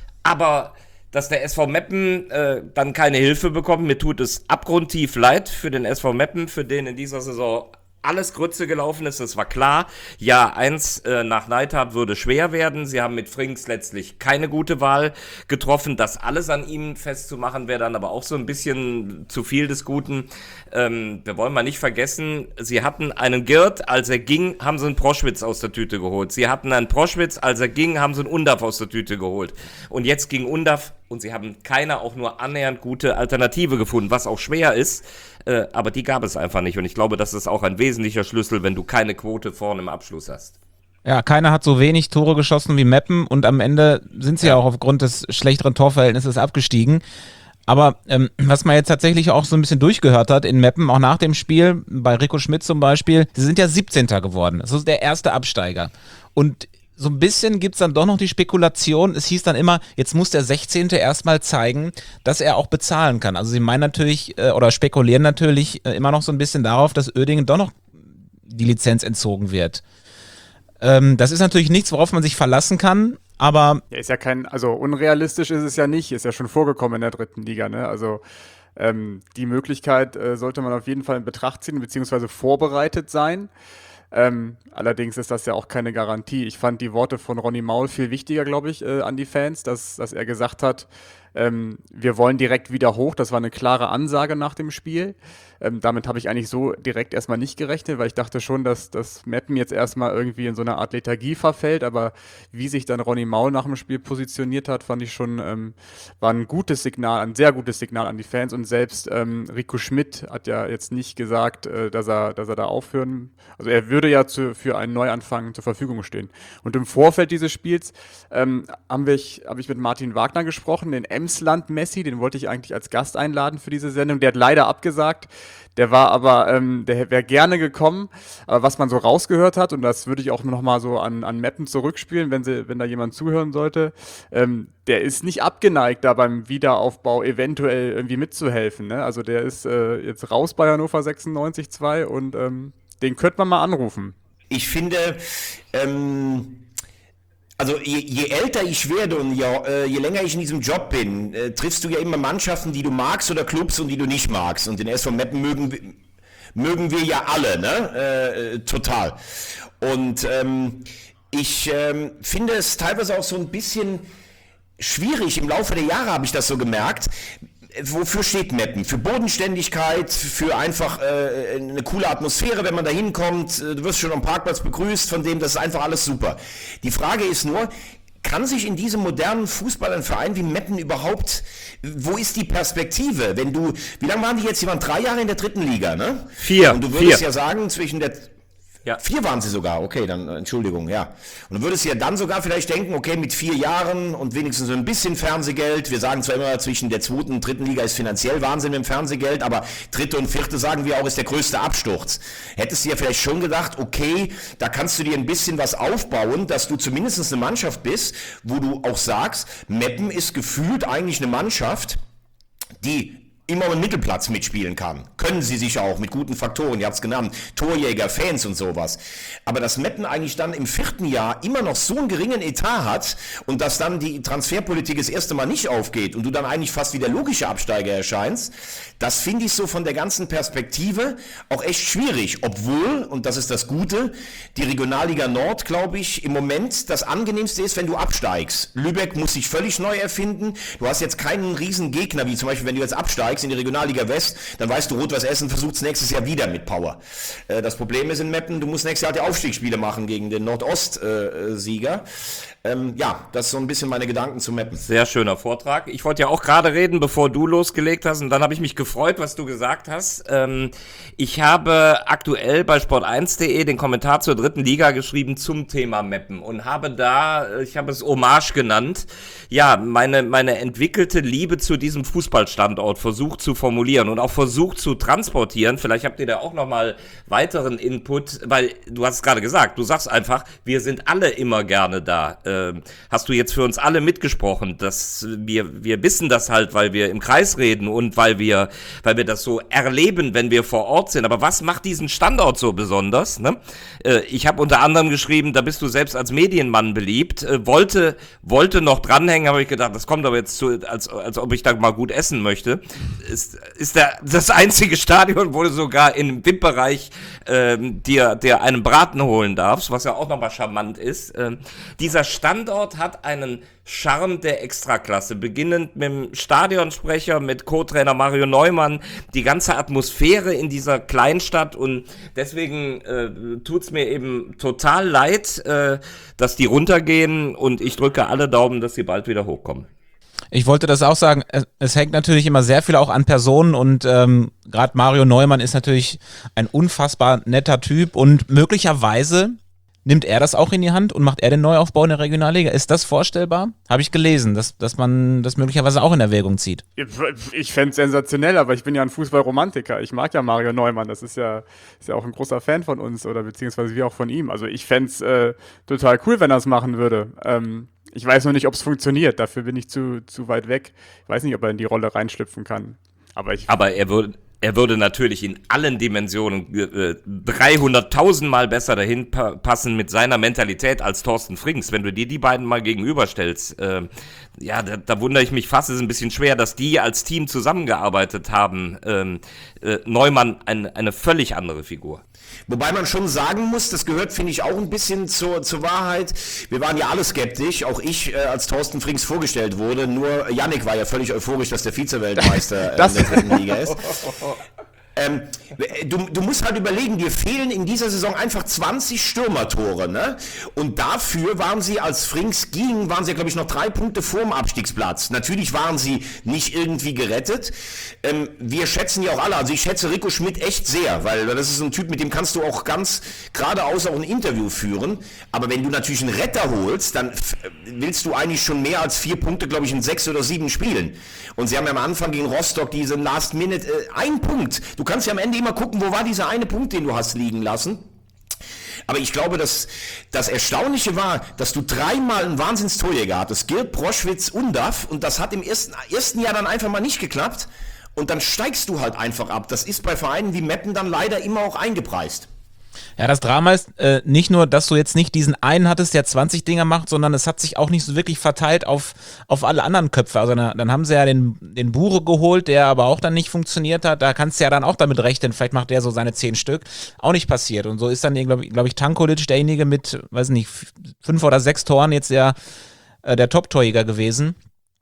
aber dass der S V Meppen äh, dann keine Hilfe bekommt, mir tut es abgrundtief leid für den S V Meppen, für den in dieser Saison alles Grütze gelaufen ist, das war klar. Ja, eins äh, nach Neidhardt würde schwer werden. Sie haben mit Frings letztlich keine gute Wahl getroffen. Das alles an ihm festzumachen, wäre dann aber auch so ein bisschen zu viel des Guten. Ähm, wir wollen mal nicht vergessen, sie hatten einen Girt, als er ging, haben sie einen Proschwitz aus der Tüte geholt. Sie hatten einen Proschwitz, als er ging, haben sie einen Undav aus der Tüte geholt. Und jetzt ging Undav und sie haben keine auch nur annähernd gute Alternative gefunden, was auch schwer ist. Äh, aber die gab es einfach nicht. Und ich glaube, das ist auch ein wesentlicher Schlüssel, wenn du keine Quote vorne im Abschluss hast. Ja, keiner hat so wenig Tore geschossen wie Meppen und am Ende sind sie ja auch aufgrund des schlechteren Torverhältnisses abgestiegen. Aber ähm, was man jetzt tatsächlich auch so ein bisschen durchgehört hat in Meppen, auch nach dem Spiel, bei Rico Schmidt zum Beispiel, sie sind ja siebzehnter geworden. Das ist der erste Absteiger. Und so ein bisschen gibt es dann doch noch die Spekulation, es hieß dann immer, jetzt muss der sechzehnte erstmal zeigen, dass er auch bezahlen kann. Also sie meinen natürlich, äh, oder spekulieren natürlich äh, immer noch so ein bisschen darauf, dass Uerdingen doch noch die Lizenz entzogen wird. Ähm, das ist natürlich nichts, worauf man sich verlassen kann, Aber Ja, ist ja kein, also unrealistisch ist es ja nicht, ist ja schon vorgekommen in der dritten Liga, ne? Also ähm, die Möglichkeit äh, sollte man auf jeden Fall in Betracht ziehen, beziehungsweise vorbereitet sein. Ähm, allerdings ist das ja auch keine Garantie. Ich fand die Worte von Ronny Maul viel wichtiger, glaube ich, äh, an die Fans, dass, dass er gesagt hat, ähm, wir wollen direkt wieder hoch. Das war eine klare Ansage nach dem Spiel. Ähm, damit habe ich eigentlich so direkt erstmal nicht gerechnet, weil ich dachte schon, dass das Meppen jetzt erstmal irgendwie in so eine Art Lethargie verfällt. Aber wie sich dann Ronny Maul nach dem Spiel positioniert hat, fand ich schon, ähm, war ein gutes Signal, ein sehr gutes Signal an die Fans. Und selbst ähm, Rico Schmidt hat ja jetzt nicht gesagt, äh, dass er, dass er da aufhören, also er würde ja zu, für einen Neuanfang zur Verfügung stehen. Und im Vorfeld dieses Spiels ähm, haben wir, habe ich mit Martin Wagner gesprochen, den Emsland-Messi, den wollte ich eigentlich als Gast einladen für diese Sendung. Der hat leider abgesagt. Der war aber, ähm, der wäre gerne gekommen. Aber was man so rausgehört hat, und das würde ich auch nochmal so an, an Meppen zurückspielen, wenn, sie, wenn da jemand zuhören sollte, ähm, der ist nicht abgeneigt, da beim Wiederaufbau eventuell irgendwie mitzuhelfen. Ne? Also der ist äh, jetzt raus bei Hannover sechsundneunzig zwei und ähm, den könnte man mal anrufen. Ich finde, ähm, also je, je älter ich werde und je, äh, je länger ich in diesem Job bin, äh, triffst du ja immer Mannschaften, die du magst oder Clubs und die du nicht magst. Und den S V Meppen mögen, wir- mögen wir ja alle, ne? Äh, total. Und ähm, ich ähm, finde es teilweise auch so ein bisschen schwierig. Im Laufe der Jahre habe ich das so gemerkt. Wofür steht Meppen? Für Bodenständigkeit, für einfach äh, eine coole Atmosphäre, wenn man da hinkommt. Du wirst schon am Parkplatz begrüßt, von dem, das ist einfach alles super. Die Frage ist nur, kann sich in diesem modernen Fußball ein Verein wie Meppen überhaupt, wo ist die Perspektive? Wenn du, wie lange waren die jetzt? Die waren drei Jahre in der dritten Liga, ne? Vier, Und du würdest vier. ja sagen, zwischen der... Ja. Vier waren sie sogar, okay, dann äh, Entschuldigung, ja. Und du würdest ja dann sogar vielleicht denken, okay, mit vier Jahren und wenigstens so ein bisschen Fernsehgeld, wir sagen zwar immer, zwischen der zweiten und dritten Liga ist finanziell Wahnsinn mit dem Fernsehgeld, aber dritte und vierte, sagen wir auch, ist der größte Absturz. Hättest du ja vielleicht schon gedacht, okay, da kannst du dir ein bisschen was aufbauen, dass du zumindest eine Mannschaft bist, wo du auch sagst, Meppen ist gefühlt eigentlich eine Mannschaft, die immer um den Mittelplatz mitspielen kann. Können sie sicher auch mit guten Faktoren, ihr habt es genannt, Torjäger, Fans und sowas. Aber dass Meppen eigentlich dann im vierten Jahr immer noch so einen geringen Etat hat und dass dann die Transferpolitik das erste Mal nicht aufgeht und du dann eigentlich fast wie der logische Absteiger erscheinst, das finde ich so von der ganzen Perspektive auch echt schwierig. Obwohl, und das ist das Gute, die Regionalliga Nord, glaube ich, im Moment das angenehmste ist, wenn du absteigst. Lübeck muss sich völlig neu erfinden. Du hast jetzt keinen riesen Gegner, wie zum Beispiel, wenn du jetzt absteigst in die Regionalliga West, dann weißt du, Rot-Weiß Essen versucht es nächstes Jahr wieder mit Power. Äh, das Problem ist in Meppen, du musst nächstes Jahr die Aufstiegsspiele machen gegen den Nordost-Sieger. Ähm, ja, das ist so ein bisschen meine Gedanken zu Meppen. Sehr schöner Vortrag. Ich wollte ja auch gerade reden, bevor du losgelegt hast, und dann habe ich mich gefreut, was du gesagt hast. Ähm, ich habe aktuell bei sport eins punkt de den Kommentar zur dritten Liga geschrieben zum Thema Meppen und habe da, ich habe es Hommage genannt, ja, meine, meine entwickelte Liebe zu diesem Fußballstandort versucht zu formulieren und auch versucht zu transportieren. Vielleicht habt ihr da auch nochmal weiteren Input, weil du hast es gerade gesagt, du sagst einfach, wir sind alle immer gerne da. Ähm, hast du jetzt für uns alle mitgesprochen, dass wir, wir wissen das halt, weil wir im Kreis reden und weil wir, weil wir das so erleben, wenn wir vor Ort sind. Aber was macht diesen Standort so besonders? Ne? Äh, ich habe unter anderem geschrieben, da bist du selbst als Medienmann beliebt, äh, wollte, wollte noch dranhängen, habe ich gedacht, das kommt aber jetzt zu, als, als ob ich da mal gut essen möchte. Ist, ist der, das einzige Stadion, wo du sogar im V I P-Bereich ähm, dir, dir einen Braten holen darfst, was ja auch nochmal charmant ist. Ähm, dieser Standort hat einen Charme der Extraklasse, beginnend mit dem Stadionsprecher, mit Co-Trainer Mario Neumann, die ganze Atmosphäre in dieser Kleinstadt, und deswegen äh, tut's mir eben total leid, äh, dass die runtergehen, und ich drücke alle Daumen, dass sie bald wieder hochkommen. Ich wollte das auch sagen, es, es hängt natürlich immer sehr viel auch an Personen, und ähm, gerade Mario Neumann ist natürlich ein unfassbar netter Typ, und möglicherweise nimmt er das auch in die Hand und macht er den Neuaufbau in der Regionalliga? Ist das vorstellbar? Habe ich gelesen, dass, dass man das möglicherweise auch in Erwägung zieht. Ich fände es sensationell, aber ich bin ja ein Fußballromantiker. Ich mag ja Mario Neumann, das ist ja, ist ja auch ein großer Fan von uns, oder beziehungsweise wir auch von ihm. Also ich fände es äh, total cool, wenn er es machen würde. Ähm, ich weiß noch nicht, ob es funktioniert, dafür bin ich zu, zu weit weg. Ich weiß nicht, ob er in die Rolle reinschlüpfen kann. Aber, ich Aber er würde... er würde natürlich in allen Dimensionen äh, dreihunderttausend Mal besser dahin pa- passen mit seiner Mentalität als Thorsten Frings. Wenn du dir die beiden mal gegenüberstellst, äh, ja, da, da wundere ich mich fast, es ist ein bisschen schwer, dass die als Team zusammengearbeitet haben. Ähm, äh, Neumann ein, eine völlig andere Figur. Wobei man schon sagen muss, das gehört, finde ich, auch ein bisschen zur, zur Wahrheit. Wir waren ja alle skeptisch, auch ich, äh, als Thorsten Frings vorgestellt wurde. Nur Yannick war ja völlig euphorisch, dass der Vize-Weltmeister äh, in der dritten Liga ist. Ähm, du, du musst halt überlegen, dir fehlen in dieser Saison einfach zwanzig Stürmertore, ne? Und dafür waren sie, als Frings ging, waren sie ja, glaube ich, noch drei Punkte vor dem Abstiegsplatz. Natürlich waren sie nicht irgendwie gerettet. Ähm, wir schätzen ja auch alle, also ich schätze Rico Schmidt echt sehr, weil das ist ein Typ, mit dem kannst du auch ganz geradeaus auch ein Interview führen. Aber wenn du natürlich einen Retter holst, dann f- willst du eigentlich schon mehr als vier Punkte, glaube ich, in sechs oder sieben Spielen. Und sie haben ja am Anfang gegen Rostock diese Last Minute, äh, ein Punkt. Du kannst ja am Ende immer gucken, wo war dieser eine Punkt, den du hast liegen lassen. Aber ich glaube, dass das Erstaunliche war, dass du dreimal einen Wahnsinnstorjäger hattest, Gerd, Proschwitz und Duff, und das hat im ersten, ersten Jahr dann einfach mal nicht geklappt. Und dann steigst du halt einfach ab. Das ist bei Vereinen wie Meppen dann leider immer auch eingepreist. Ja, das Drama ist äh, nicht nur, dass du jetzt nicht diesen einen hattest, der zwanzig Dinger macht, sondern es hat sich auch nicht so wirklich verteilt auf, auf alle anderen Köpfe. Also na, dann haben sie ja den, den Bure geholt, der aber auch dann nicht funktioniert hat. Da kannst du ja dann auch damit rechnen, vielleicht macht der so seine zehn Stück. Auch nicht passiert. Und so ist dann, glaube glaub ich, Tankulic derjenige mit, weiß nicht, fünf oder sechs Toren jetzt der, äh, der Top-Torjäger gewesen.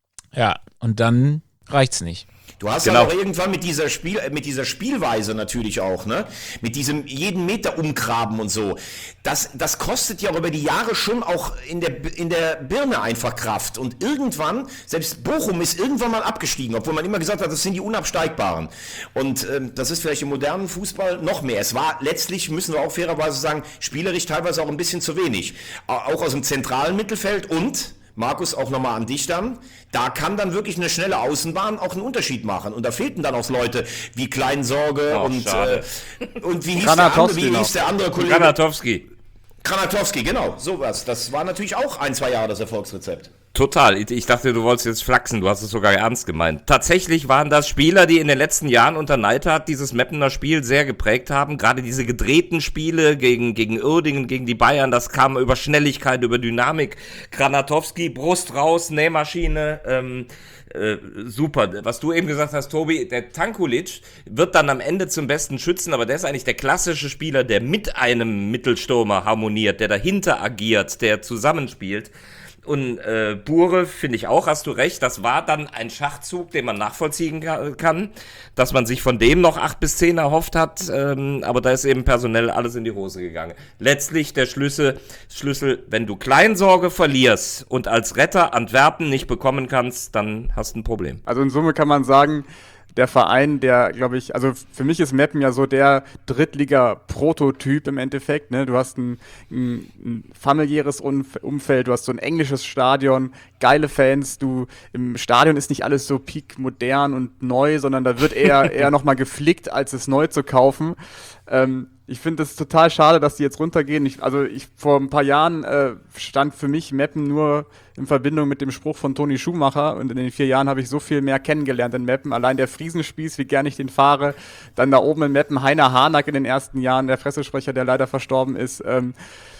Ja, und dann reicht's nicht. Du hast Genau. aber auch irgendwann mit dieser Spiel, mit dieser Spielweise natürlich auch, ne? Mit diesem jeden Meter umgraben und so. Das, das kostet ja auch über die Jahre schon auch in der, in der Birne einfach Kraft. Und irgendwann, selbst Bochum ist irgendwann mal abgestiegen, obwohl man immer gesagt hat, das sind die Unabsteigbaren. Und ähm, das ist vielleicht im modernen Fußball noch mehr. Es war letztlich, müssen wir auch fairerweise sagen, spielerisch teilweise auch ein bisschen zu wenig. Auch aus dem zentralen Mittelfeld und... Markus, auch nochmal an dich dann. Da kann dann wirklich eine schnelle Außenbahn auch einen Unterschied machen. Und da fehlten dann auch Leute wie Kleinsorge Oh, und, schade. äh, und wie hieß der andere, Granatowski wie noch. hieß der andere Kollege? Granatowski. Granatowski, genau, sowas. Das war natürlich auch ein, zwei Jahre das Erfolgsrezept. Total. Ich dachte, du wolltest jetzt flachsen, du hast es sogar ernst gemeint. Tatsächlich waren das Spieler, die in den letzten Jahren unter Neidhardt dieses Meppener Spiel sehr geprägt haben. Gerade diese gedrehten Spiele gegen, gegen Uerdingen, gegen die Bayern, das kam über Schnelligkeit, über Dynamik. Granatowski, Brust raus, Nähmaschine, ähm, äh, super. Was du eben gesagt hast, Tobi, der Tankulic wird dann am Ende zum besten Schützen, aber der ist eigentlich der klassische Spieler, der mit einem Mittelstürmer harmoniert, der dahinter agiert, der zusammenspielt. Und äh, Bure, finde ich auch, hast du recht, das war dann ein Schachzug, den man nachvollziehen kann, dass man sich von dem noch acht bis zehn erhofft hat, ähm, aber da ist eben personell alles in die Hose gegangen. Letztlich der Schlüssel, Schlüssel, wenn du Kleinsorge verlierst und als Retter Antwerpen nicht bekommen kannst, dann hast du ein Problem. Also in Summe kann man sagen, der Verein, der, glaube ich, also für mich ist Meppen ja so der Drittliga-Prototyp im Endeffekt. Ne? Du hast ein, ein, ein familiäres Umf- Umfeld, du hast so ein englisches Stadion, geile Fans, du im Stadion ist nicht alles so peak modern und neu, sondern da wird eher, eher nochmal geflickt, als es neu zu kaufen. Ähm, ich finde es total schade, dass die jetzt runtergehen. Ich, also ich vor ein paar Jahren äh, stand für mich Meppen nur in Verbindung mit dem Spruch von Toni Schumacher, und in den vier Jahren habe ich so viel mehr kennengelernt in Meppen. Allein der Friesenspieß, wie gern ich den fahre. Dann da oben in Meppen Heiner Harnack in den ersten Jahren, der Pressesprecher, der leider verstorben ist. Ähm,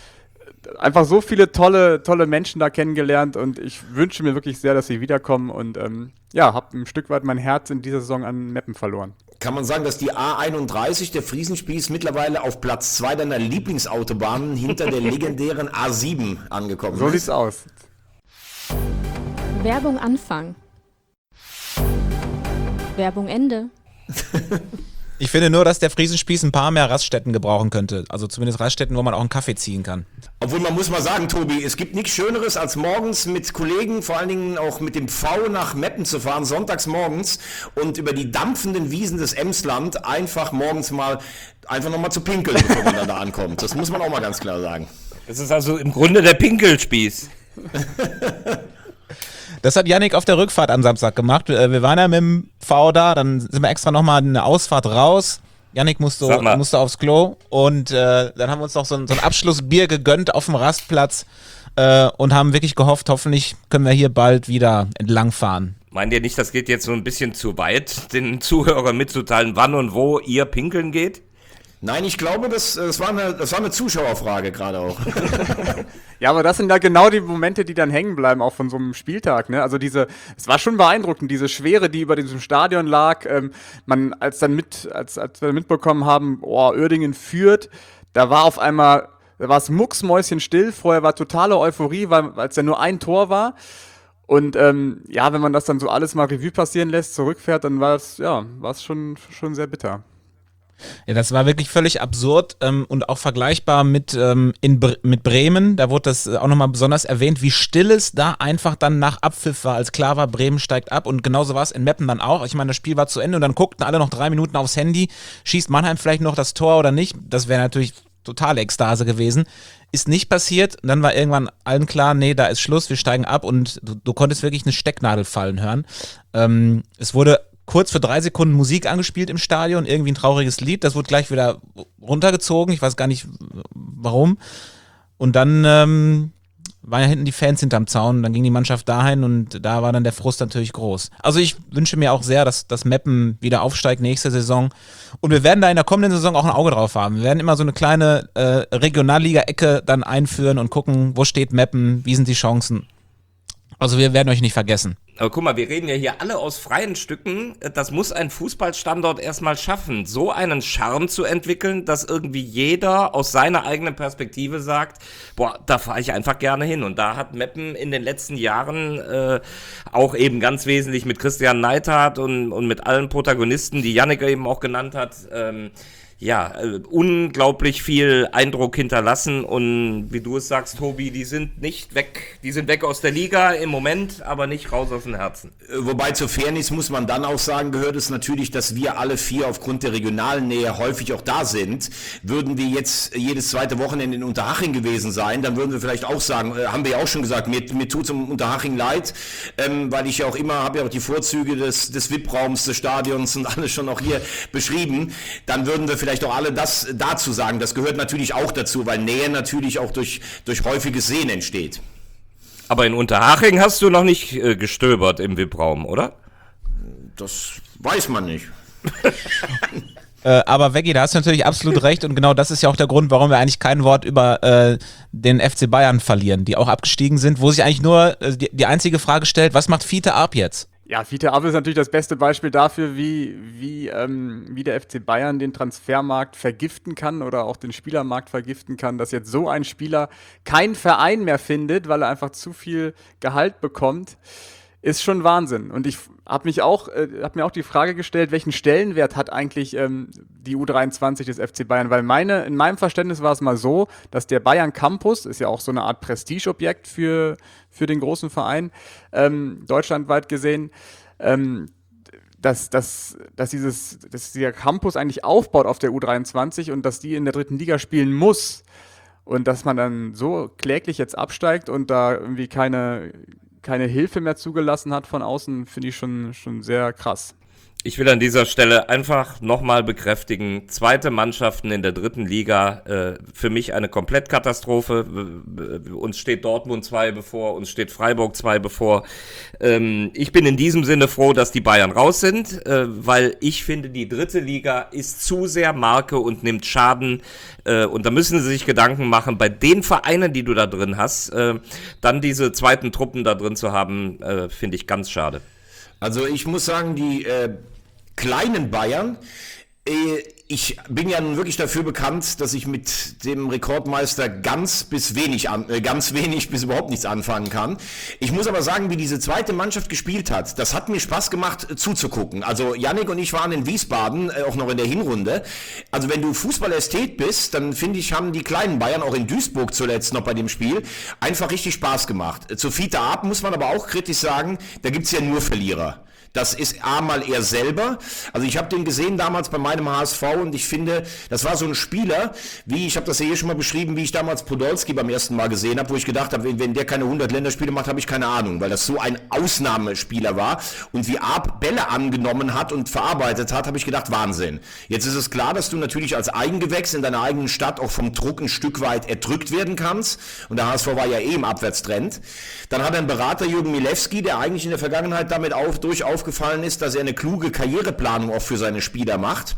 einfach so viele tolle, tolle Menschen da kennengelernt, und ich wünsche mir wirklich sehr, dass sie wiederkommen, und ähm, ja, habe ein Stück weit mein Herz in dieser Saison an Meppen verloren. Kann man sagen, dass die A einunddreißig, der Friesenspieß, mittlerweile auf Platz zwei deiner Lieblingsautobahnen hinter der legendären A sieben angekommen So ist? sieht's aus. Werbung Anfang. Werbung Ende. Ich finde nur, dass der Friesenspieß ein paar mehr Raststätten gebrauchen könnte. Also zumindest Raststätten, wo man auch einen Kaffee ziehen kann. Obwohl, man muss mal sagen, Tobi, es gibt nichts Schöneres, als morgens mit Kollegen, vor allen Dingen auch mit dem V nach Meppen zu fahren, sonntags morgens, und über die dampfenden Wiesen des Emsland einfach morgens mal, einfach nochmal zu pinkeln, bevor man dann da ankommt. Das muss man auch mal ganz klar sagen. Das ist also im Grunde der Pinkelspieß. Das hat Yannick auf der Rückfahrt am Samstag gemacht. Wir waren ja mit dem V da, dann sind wir extra nochmal eine Ausfahrt raus. Yannick musste, musste aufs Klo, und äh, dann haben wir uns noch so ein, so ein Abschlussbier gegönnt auf dem Rastplatz äh, und haben wirklich gehofft, hoffentlich können wir hier bald wieder entlangfahren. Meint ihr nicht, das geht jetzt so ein bisschen zu weit, den Zuhörern mitzuteilen, wann und wo ihr pinkeln geht? Nein, ich glaube, das, das, war, eine, das war eine Zuschauerfrage gerade auch. Ja, aber das sind ja genau die Momente, die dann hängen bleiben, auch von so einem Spieltag, ne? Also diese, es war schon beeindruckend, diese Schwere, die über diesem Stadion lag. Ähm, man, als dann mit, als, als wir mitbekommen haben, oh, Uerdingen führt, da war auf einmal, da war es mucksmäuschenstill. Vorher war totale Euphorie, weil es ja nur ein Tor war. Und ähm, ja, wenn man das dann so alles mal Revue passieren lässt, zurückfährt, dann war es, ja, war es schon, schon sehr bitter. Ja, das war wirklich völlig absurd ähm, und auch vergleichbar mit, ähm, in Bre- mit Bremen. Da wurde das auch nochmal besonders erwähnt, wie still es da einfach dann nach Abpfiff war, als klar war, Bremen steigt ab. Und genauso war es in Meppen dann auch. Ich meine, das Spiel war zu Ende und dann guckten alle noch drei Minuten aufs Handy. Schießt Mannheim vielleicht noch das Tor oder nicht? Das wäre natürlich totale Ekstase gewesen. Ist nicht passiert. Und dann war irgendwann allen klar, nee, da ist Schluss, wir steigen ab. Und du, du konntest wirklich eine Stecknadel fallen hören. Ähm, es wurde kurz für drei Sekunden Musik angespielt im Stadion, irgendwie ein trauriges Lied, das wurde gleich wieder runtergezogen, ich weiß gar nicht warum. Und dann ähm, waren ja hinten die Fans hinterm Zaun, dann ging die Mannschaft dahin und da war dann der Frust natürlich groß. Also ich wünsche mir auch sehr, dass das Meppen wieder aufsteigt nächste Saison und wir werden da in der kommenden Saison auch ein Auge drauf haben. Wir werden immer so eine kleine äh, Regionalliga-Ecke dann einführen und gucken, wo steht Meppen, wie sind die Chancen. Also wir werden euch nicht vergessen. Aber guck mal, wir reden ja hier alle aus freien Stücken. Das muss ein Fußballstandort erstmal schaffen, so einen Charme zu entwickeln, dass irgendwie jeder aus seiner eigenen Perspektive sagt, boah, da fahre ich einfach gerne hin. Und da hat Meppen in den letzten Jahren äh, auch eben ganz wesentlich mit Christian Neidhardt und, und mit allen Protagonisten, die Jannik eben auch genannt hat, ähm, ja, äh, unglaublich viel Eindruck hinterlassen und wie du es sagst, Tobi, die sind nicht weg, die sind weg aus der Liga im Moment, aber nicht raus aus dem Herzen. Wobei zur Fairness muss man dann auch sagen, gehört es natürlich, dass wir alle vier aufgrund der regionalen Nähe häufig auch da sind. Würden wir jetzt jedes zweite Wochenende in Unterhaching gewesen sein, dann würden wir vielleicht auch sagen, äh, haben wir ja auch schon gesagt, mir, mir tut es um Unterhaching leid, ähm, weil ich ja auch immer, habe ja auch die Vorzüge des, des V I P-Raums, des Stadions und alles schon auch hier beschrieben, dann würden wir vielleicht vielleicht auch alle das dazu sagen. Das gehört natürlich auch dazu, weil Nähe natürlich auch durch, durch häufiges Sehen entsteht. Aber in Unterhaching hast du noch nicht äh, gestöbert im V I P-Raum, oder? Das weiß man nicht. Äh, aber Veggie, da hast du natürlich absolut recht und genau das ist ja auch der Grund, warum wir eigentlich kein Wort über äh, den F C Bayern verlieren, die auch abgestiegen sind, wo sich eigentlich nur äh, die, die einzige Frage stellt, was macht Fiete Arp jetzt? Ja, Fiete Arp ist natürlich das beste Beispiel dafür, wie, wie, ähm, wie der F C Bayern den Transfermarkt vergiften kann oder auch den Spielermarkt vergiften kann, dass jetzt so ein Spieler keinen Verein mehr findet, weil er einfach zu viel Gehalt bekommt, ist schon Wahnsinn. Und ich habe mich auch, äh, hab mir auch die Frage gestellt, welchen Stellenwert hat eigentlich ähm, die U dreiundzwanzig des F C Bayern? Weil meine, in meinem Verständnis war es mal so, dass der Bayern Campus, ist ja auch so eine Art Prestigeobjekt für, für den großen Verein, ähm, deutschlandweit gesehen, ähm, dass, dass, dass, dieses, dass dieser Campus eigentlich aufbaut auf der U dreiundzwanzig und dass die in der dritten Liga spielen muss. Und dass man dann so kläglich jetzt absteigt und da irgendwie keine... keine Hilfe mehr zugelassen hat von außen, finde ich schon, schon sehr krass. Ich will an dieser Stelle einfach nochmal bekräftigen, zweite Mannschaften in der dritten Liga, äh, für mich eine Komplettkatastrophe. Uns steht Dortmund zwei bevor, uns steht Freiburg zwei bevor. Ähm, ich bin in diesem Sinne froh, dass die Bayern raus sind, äh, weil ich finde, die dritte Liga ist zu sehr Marke und nimmt Schaden. Äh, und da müssen sie sich Gedanken machen, bei den Vereinen, die du da drin hast, äh, dann diese zweiten Truppen da drin zu haben, äh, finde ich ganz schade. Also ich muss sagen, die äh, kleinen Bayern, äh, ich bin ja nun wirklich dafür bekannt, dass ich mit dem Rekordmeister ganz bis wenig, an, äh, ganz wenig bis überhaupt nichts anfangen kann. Ich muss aber sagen, wie diese zweite Mannschaft gespielt hat, das hat mir Spaß gemacht äh, zuzugucken. Also Jannik und ich waren in Wiesbaden, äh, auch noch in der Hinrunde. Also wenn du Fußballästhet bist, dann finde ich, haben die kleinen Bayern, auch in Duisburg zuletzt noch bei dem Spiel, einfach richtig Spaß gemacht. Zu Fiete Arp muss man aber auch kritisch sagen, da gibt's ja nur Verlierer. Das ist A mal er selber. Also ich habe den gesehen damals bei meinem H S V und ich finde, das war so ein Spieler, wie, ich habe das ja hier schon mal beschrieben, wie ich damals Podolski beim ersten Mal gesehen habe, wo ich gedacht habe, wenn, wenn der keine hundert Länderspiele macht, habe ich keine Ahnung, weil das so ein Ausnahmespieler war und wie Arp Bälle angenommen hat und verarbeitet hat, habe ich gedacht, Wahnsinn. Jetzt ist es klar, dass du natürlich als Eigengewächs in deiner eigenen Stadt auch vom Druck ein Stück weit erdrückt werden kannst und der H S V war ja eh im Abwärtstrend. Dann hat er einen Berater, Jürgen Milewski, der eigentlich in der Vergangenheit damit auf, durch aufgefallen ist, dass er eine kluge Karriereplanung auch für seine Spieler macht.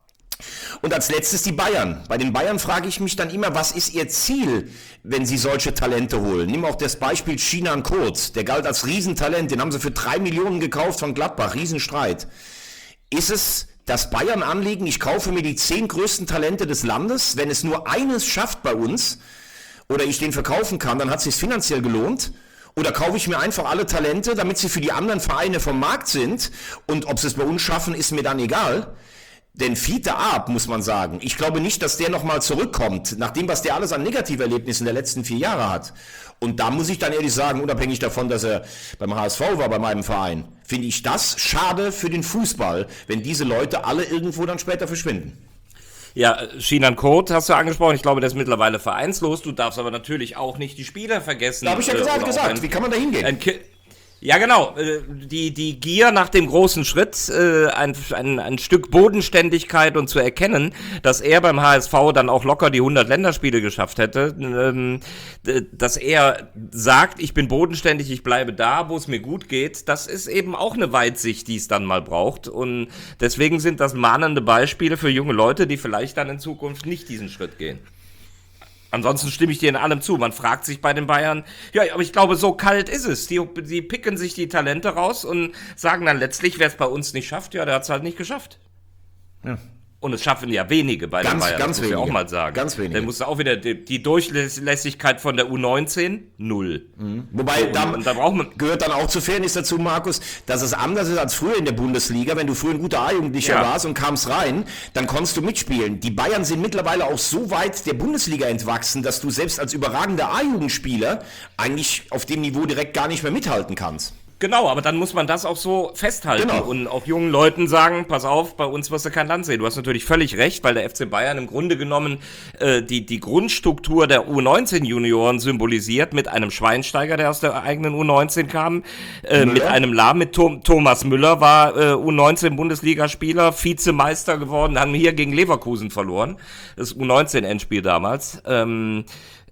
Und als letztes die Bayern. Bei den Bayern frage ich mich dann immer, was ist ihr Ziel, wenn sie solche Talente holen? Nimm auch das Beispiel Sinan Kurz, der galt als Riesentalent, den haben sie für drei Millionen gekauft von Gladbach, Riesenstreit. Ist es das Bayern-Anliegen, ich kaufe mir die zehn größten Talente des Landes, wenn es nur eines schafft bei uns oder ich den verkaufen kann, dann hat es sich finanziell gelohnt? Oder kaufe ich mir einfach alle Talente, damit sie für die anderen Vereine vom Markt sind und ob sie es bei uns schaffen, ist mir dann egal? Denn Fiete Arp, muss man sagen, ich glaube nicht, dass der nochmal zurückkommt, nach dem, was der alles an Negativerlebnissen der letzten vier Jahre hat. Und da muss ich dann ehrlich sagen, unabhängig davon, dass er beim H S V war, bei meinem Verein, finde ich das schade für den Fußball, wenn diese Leute alle irgendwo dann später verschwinden. Ja, Sinan Kurt hast du angesprochen. Ich glaube, der ist mittlerweile vereinslos. Du darfst aber natürlich auch nicht die Spieler vergessen. Da habe ich ja gesagt, äh, gesagt. Ein, wie kann man da hingehen? Ein Ki- Ja, genau. Die, die Gier nach dem großen Schritt, ein, ein, ein Stück Bodenständigkeit und zu erkennen, dass er beim H S V dann auch locker die hundert Länderspiele geschafft hätte, dass er sagt, ich bin bodenständig, ich bleibe da, wo es mir gut geht, das ist eben auch eine Weitsicht, die es dann mal braucht. Und deswegen sind das mahnende Beispiele für junge Leute, die vielleicht dann in Zukunft nicht diesen Schritt gehen. Ansonsten stimme ich dir in allem zu. Man fragt sich bei den Bayern, ja, aber ich glaube, so kalt ist es. Die, die picken sich die Talente raus und sagen dann letztlich, wer es bei uns nicht schafft, ja, der hat es halt nicht geschafft. Ja. Und es schaffen ja wenige bei den Ganz, Bayern, ganz das muss ich wenige. auch mal sagen. Ganz wenige. Dann musst du auch wieder die, die Durchlässigkeit von der U neunzehn, null. Mhm. Wobei, So, und- da, und da braucht man- gehört dann auch zu Fairness dazu, Markus, dass es anders ist als früher in der Bundesliga. Wenn du früher ein guter A-Jugendlicher Ja. warst und kamst rein, dann konntest du mitspielen. Die Bayern sind mittlerweile auch so weit der Bundesliga entwachsen, dass du selbst als überragender A-Jugendspieler eigentlich auf dem Niveau direkt gar nicht mehr mithalten kannst. Genau, aber dann muss man das auch so festhalten Genau. und auch jungen Leuten sagen, pass auf, bei uns wirst du kein Land sehen. Du hast natürlich völlig recht, weil der F C Bayern im Grunde genommen äh, die, die Grundstruktur der U neunzehn Junioren symbolisiert mit einem Schweinsteiger, der aus der eigenen U neunzehn kam, äh, mit einem Lahm, mit Tom, Thomas Müller war äh, U neunzehn Bundesligaspieler, Vizemeister geworden, haben hier gegen Leverkusen verloren, das U neunzehn Endspiel damals. Ähm,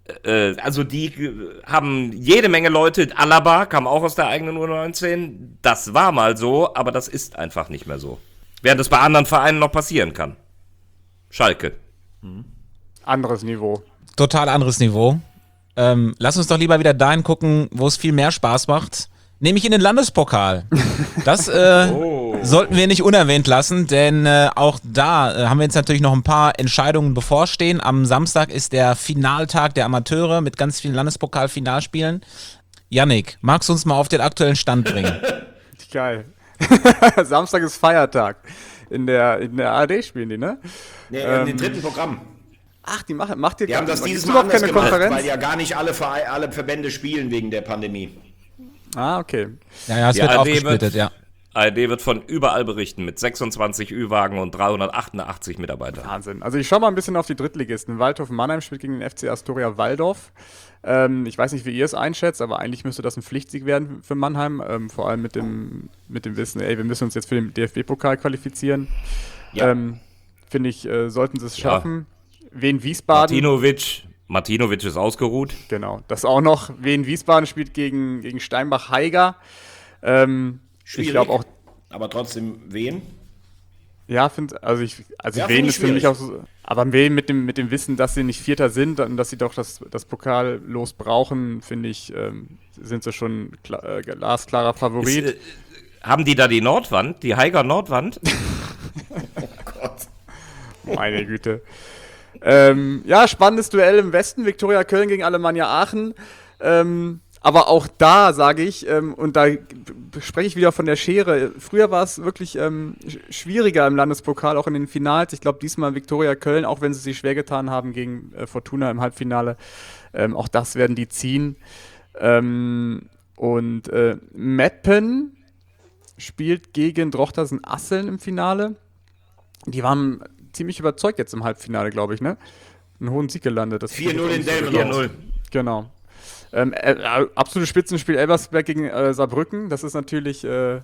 Also die haben jede Menge Leute, Alaba kam auch aus der eigenen U neunzehn, das war mal so, aber das ist einfach nicht mehr so. Während es bei anderen Vereinen noch passieren kann. Schalke. Anderes Niveau. Total anderes Niveau. Ähm, lass uns doch lieber wieder dahin gucken, wo es viel mehr Spaß macht. Nämlich in den Landespokal. Das äh, Oh. sollten wir nicht unerwähnt lassen, denn äh, auch da äh, haben wir jetzt natürlich noch ein paar Entscheidungen bevorstehen. Am Samstag ist der Finaltag der Amateure mit ganz vielen Landespokal-Finalspielen. Yannick, magst du uns mal auf den aktuellen Stand bringen? Geil. Samstag ist Feiertag. In der, in der A R D spielen die, ne? Nee, Ähm, in dem dritten Programm. Ach, die machen, macht ihr Die haben das dieses gibt's Mal überhaupt anders keine gemacht, Konferenz? weil ja gar nicht alle, Vereine, alle Verbände spielen wegen der Pandemie. Ah, okay. Ja, ja, es Die wird A R D aufgesplittet, wird- ja. A R D wird von überall berichten mit sechsundzwanzig Ü-Wagen und dreihundertachtundachtzig Mitarbeitern. Wahnsinn. Also ich schaue mal ein bisschen auf die Drittligisten. Waldhof Mannheim spielt gegen den F C Astoria Waldorf. Ähm, ich weiß nicht, wie ihr es einschätzt, aber eigentlich müsste das ein Pflichtsieg werden für Mannheim. Ähm, vor allem mit dem, mit dem Wissen, ey, wir müssen uns jetzt für den D F B-Pokal qualifizieren. Ja. Ähm, Finde ich, äh, sollten sie es Ja. schaffen. Wien Wiesbaden. Martinovic, Martinovic ist ausgeruht. Genau, das auch noch. Wien Wiesbaden spielt gegen, gegen Steinbach Haiger. Ähm, ich Schwierig. glaube auch, Aber trotzdem wen? ja, find, also ich, also Ja, Wien find ich ist für mich schwierig. auch so, aber Wien mit dem, mit dem Wissen, dass sie nicht Vierter sind und dass sie doch das, das Pokal los brauchen, finde ich, ähm, sind sie schon kla äh, glasklarer Favorit. Ist, äh, haben die da die Nordwand, die Haiger Nordwand? Meine Güte. Ähm, ja, spannendes Duell im Westen. Viktoria Köln gegen Alemannia Aachen. Ähm, aber auch da sage ich, ähm, und da spreche ich wieder von der Schere. Früher war es wirklich ähm, sch- schwieriger im Landespokal, auch in den Finals. Ich glaube, diesmal Viktoria Köln, auch wenn sie sich schwer getan haben gegen äh, Fortuna im Halbfinale, ähm, auch das werden die ziehen. Ähm, und äh, Meppen spielt gegen Drochtersen-Asseln im Finale. Die waren ziemlich überzeugt jetzt im Halbfinale, glaube ich, ne? Einen hohen Sieg gelandet. vier null in Delmenhorst. vier null. Genau. Ähm, äh, absolutes Spitzenspiel Elversberg gegen äh, Saarbrücken. Das ist natürlich äh,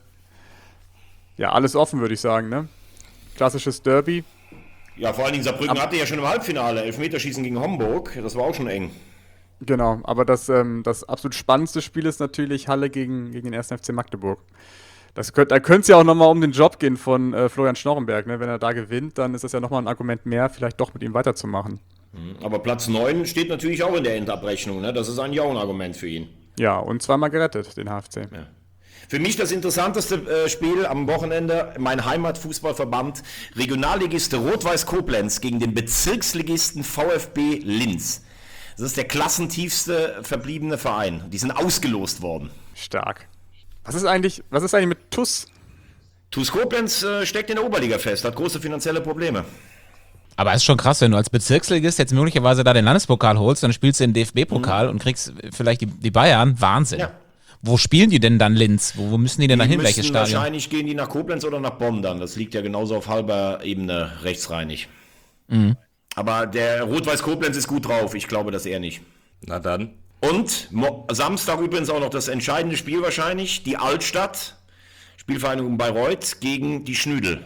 ja alles offen, würde ich sagen, ne? Klassisches Derby. Ja, vor allen Dingen Saarbrücken Ab- hatte ja schon im Halbfinale Elfmeterschießen gegen Homburg. Das war auch schon eng. Genau, aber das, ähm, das absolut spannendste Spiel ist natürlich Halle gegen, gegen den ersten F C Magdeburg. Das könnt, da könnte es ja auch nochmal um den Job gehen von äh, Florian Schnorrenberg. Ne? Wenn er da gewinnt, dann ist das ja nochmal ein Argument mehr, vielleicht doch mit ihm weiterzumachen. Aber Platz neun steht natürlich auch in der Endabrechnung. Ne? Das ist eigentlich auch ein Argument für ihn. Ja, und zweimal gerettet, den H F C. Ja. Für mich das interessanteste äh, Spiel am Wochenende, mein Heimatfußballverband, Regionalligiste Rot-Weiß Koblenz gegen den Bezirksligisten VfB Linz. Das ist der klassentiefste verbliebene Verein. Die sind ausgelost worden. Stark. Was ist eigentlich, was ist eigentlich mit T U S? T U S Koblenz äh, steckt in der Oberliga fest, hat große finanzielle Probleme. Aber es ist schon krass, wenn du als Bezirksligist jetzt möglicherweise da den Landespokal holst, dann spielst du den D F B-Pokal mhm. und kriegst vielleicht die, die Bayern. Wahnsinn. Ja. Wo spielen die denn dann, Linz? Wo, wo müssen die denn die dann hin? Welches Stadion? Wahrscheinlich gehen die nach Koblenz oder nach Bonn dann. Das liegt ja genauso auf halber Ebene rechtsrheinig. Mhm. Aber der Rot-Weiß Koblenz ist gut drauf. Ich glaube das eher nicht. Na dann. Und Mo- Samstag übrigens auch noch das entscheidende Spiel wahrscheinlich. Die Altstadt, Spielvereinigung Bayreuth gegen die Schnüdel.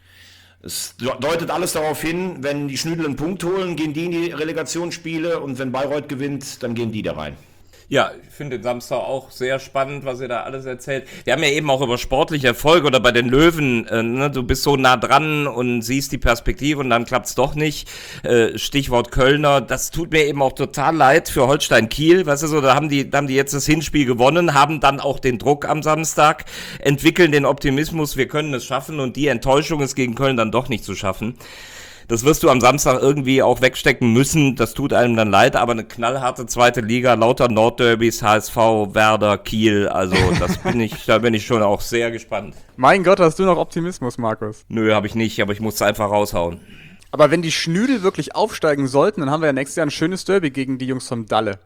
Es deutet alles darauf hin, wenn die Schnüdel einen Punkt holen, gehen die in die Relegationsspiele und wenn Bayreuth gewinnt, dann gehen die da rein. Ja, ich finde den Samstag auch sehr spannend, was ihr da alles erzählt. Wir haben ja eben auch über sportliche Erfolge oder bei den Löwen, äh, ne, du bist so nah dran und siehst die Perspektive und dann klappt's doch nicht. Äh, Stichwort Kölner, das tut mir eben auch total leid für Holstein Kiel, weißt du so, da haben die, da haben die jetzt das Hinspiel gewonnen, haben dann auch den Druck am Samstag, entwickeln den Optimismus, wir können es schaffen und die Enttäuschung ist gegen Köln dann doch nicht zu schaffen. Das wirst du am Samstag irgendwie auch wegstecken müssen. Das tut einem dann leid, aber eine knallharte zweite Liga, lauter Nordderbys, H S V, Werder, Kiel. Also das bin ich, da bin ich schon auch sehr gespannt. Mein Gott, hast du noch Optimismus, Markus? Nö, habe ich nicht, aber ich muss es einfach raushauen. Aber wenn die Schnüdel wirklich aufsteigen sollten, dann haben wir ja nächstes Jahr ein schönes Derby gegen die Jungs vom Dalle.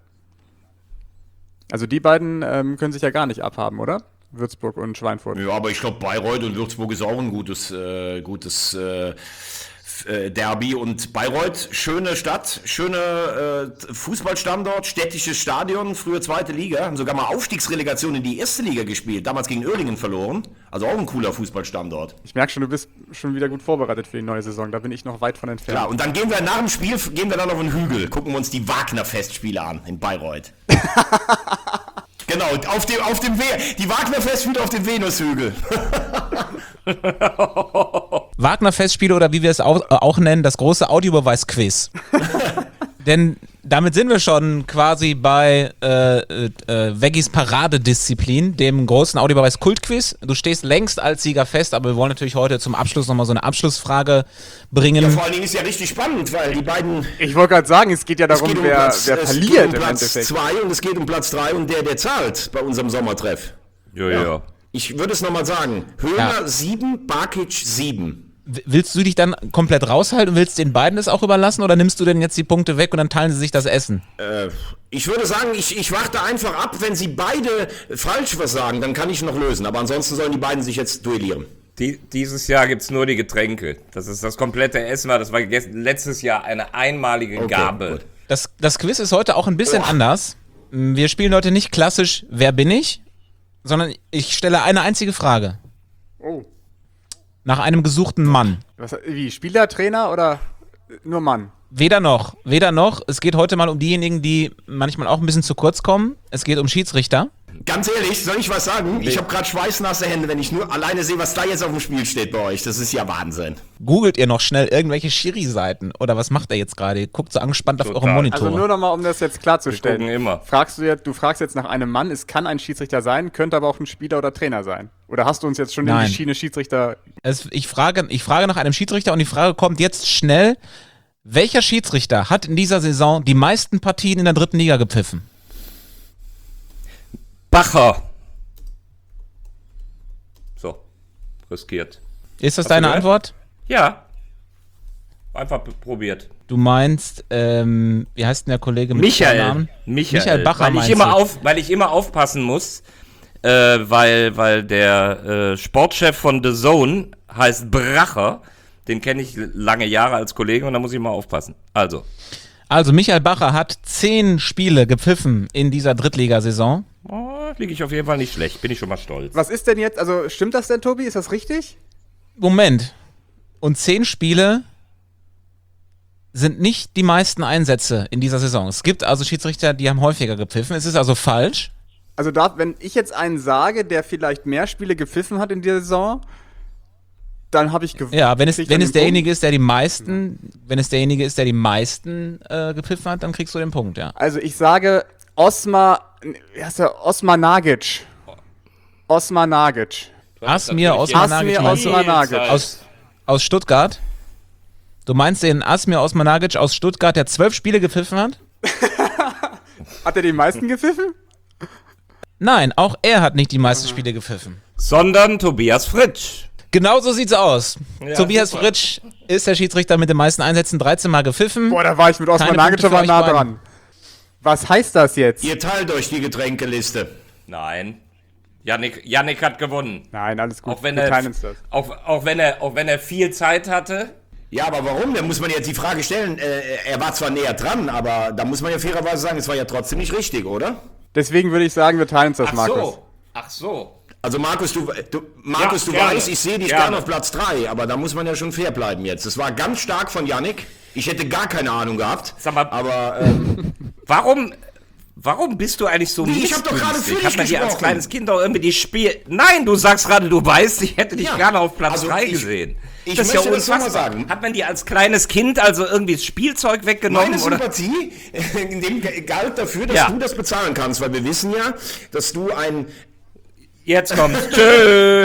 Also die beiden ähm, können sich ja gar nicht abhaben, oder? Würzburg und Schweinfurt. Ja, aber ich glaube, Bayreuth und Würzburg ist auch ein gutes, äh, gutes äh, Derby und Bayreuth, schöne Stadt, schöner äh, Fußballstandort, städtisches Stadion, früher zweite Liga, haben sogar mal Aufstiegsrelegation in die erste Liga gespielt, damals gegen Oerlingen verloren, also auch ein cooler Fußballstandort. Ich merke schon, du bist schon wieder gut vorbereitet für die neue Saison, da bin ich noch weit von entfernt. Ja, und dann gehen wir nach dem Spiel, gehen wir dann auf den Hügel, gucken wir uns die Wagner-Festspiele an in Bayreuth. Genau, auf dem, auf dem We- die Wagner-Festspiele auf dem Venushügel. Wagner-Festspiele oder wie wir es auch, äh, auch nennen, das große Audiobeweis-Quiz. Denn damit sind wir schon quasi bei äh, äh, Veggis Paradedisziplin, dem großen Audiobeweis-Kult-Quiz. Du stehst längst als Sieger fest, aber wir wollen natürlich heute zum Abschluss nochmal so eine Abschlussfrage bringen. Ja, vor allen Dingen ist ja richtig spannend, weil die beiden... Ich wollte gerade sagen, es geht ja darum, um wer, Platz, wer es verliert geht um im Platz Endeffekt. zwei und es geht um Platz drei und der, der zahlt bei unserem Sommertreff. Ja, ja. ja. Ich würde es nochmal sagen. Höhner sieben, Barkic sieben. Willst du dich dann komplett raushalten und willst den beiden das auch überlassen oder nimmst du denn jetzt die Punkte weg und dann teilen sie sich das Essen? Äh, ich würde sagen, ich, ich warte einfach ab, wenn sie beide falsch was sagen, dann kann ich noch lösen. Aber ansonsten sollen die beiden sich jetzt duellieren. Die, dieses Jahr gibt's nur die Getränke. Das ist das komplette Essen, das war letztes Jahr eine einmalige Okay, Gabe. gut. Das, das Quiz ist heute auch ein bisschen anders. Wir spielen heute nicht klassisch Wer bin ich, sondern ich stelle eine einzige Frage. Oh. Nach einem gesuchten Mann. Was, wie, Spieler, Trainer oder nur Mann? Weder noch, weder noch. Es geht heute mal um diejenigen, die manchmal auch ein bisschen zu kurz kommen. Es geht um Schiedsrichter. Ganz ehrlich, soll ich was sagen? Ich habe gerade schweißnasse Hände, wenn ich nur alleine sehe, was da jetzt auf dem Spiel steht bei euch. Das ist ja Wahnsinn. Googelt ihr noch schnell irgendwelche Schiri-Seiten? Oder was macht er jetzt gerade? Ihr guckt so angespannt auf Total. eure Monitore. Also nur nochmal, um das jetzt klarzustellen. Wir gucken immer. Fragst du, jetzt, du fragst jetzt nach einem Mann, es kann ein Schiedsrichter sein, könnte aber auch ein Spieler oder Trainer sein. Oder hast du uns jetzt schon in Nein. die Schiene Schiedsrichter... Es, ich, frage, ich frage nach einem Schiedsrichter und die Frage kommt jetzt schnell. Welcher Schiedsrichter hat in dieser Saison die meisten Partien in der dritten Liga gepfiffen? Bacher. So, riskiert. Ist das Hast du deine gehört? Antwort? Ja. Einfach p- probiert. Du meinst, ähm, wie heißt denn der Kollege mit Michael. Vornamen? Michael. Michael Bacher weil ich meinst immer du? auf, weil ich immer aufpassen muss, äh, weil, weil der äh, Sportchef von The Zone heißt Bracher. Den kenne ich lange Jahre als Kollege und da muss ich mal aufpassen. Also. Also Michael Bacher hat zehn Spiele gepfiffen in dieser Drittligasaison. Oh, liege ich auf jeden Fall nicht schlecht, bin ich schon mal stolz. Was ist denn jetzt, also stimmt das denn, Tobi? Ist das richtig? Moment. Und zehn Spiele sind nicht die meisten Einsätze in dieser Saison. Es gibt also Schiedsrichter, die haben häufiger gepfiffen. Es ist also falsch. Also da, wenn ich jetzt einen sage, der vielleicht mehr Spiele gepfiffen hat in dieser Saison, dann habe ich gewonnen. Ja, wenn es, wenn es derjenige ist, der die meisten, wenn es derjenige ist, der die meisten äh, gepfiffen hat, dann kriegst du den Punkt, ja. Also ich sage Osmar, wie heißt der? Osmar Nagic. Osmar Nagic. Asmir Osmar Nagic. Asmir Osmar Nagic. Aus, aus Stuttgart. Du meinst den Asmir Osmar Nagic aus Stuttgart, der zwölf Spiele gepfiffen hat? Hat er die meisten gepfiffen? Nein, auch er hat nicht die meisten Spiele gepfiffen. Sondern Tobias Fritsch. Genau so sieht's aus. Ja, Tobias super. Fritsch ist der Schiedsrichter mit den meisten Einsätzen, dreizehn Mal gepfiffen. Boah, da war ich mit Osmar Keine Nagic Punkte aber für nah euch beiden. dran. Was heißt das jetzt? Ihr teilt euch die Getränkeliste. Nein. Yannick, Yannick hat gewonnen. Nein, alles gut. Auch wenn, Wir er, teilen uns das. auch, auch, wenn er, auch wenn er viel Zeit hatte. Ja, aber warum? Da muss man jetzt die Frage stellen, äh, er war zwar näher dran, aber da muss man ja fairerweise sagen, es war ja trotzdem nicht richtig, oder? Deswegen würde ich sagen, wir teilen uns das, Ach Markus. so. Ach so. Also Markus, du, du, Markus, Ja, du gerne. weißt, ich sehe dich Gerne. gerne auf Platz drei, aber da muss man ja schon fair bleiben jetzt. Das war ganz stark von Yannick. Ich hätte gar keine Ahnung gehabt. Sag mal, aber ähm, warum, warum bist du eigentlich so Wie? Ich hab doch gerade missgünstig? für Hat dich man dir als gesprochen. kleines Kind doch irgendwie die Spiel... Nein, du sagst gerade, du weißt, ich hätte dich Ja. gerne auf Platz Also drei ich- gesehen. ich das ist möchte ja das noch mal unfassbar. sagen. Hat man dir als kleines Kind also irgendwie das Spielzeug weggenommen? meine Oder? Sympathie in dem galt dafür, dass Ja. du das bezahlen kannst, weil wir wissen ja, dass du ein Jetzt kommt's. Tschö.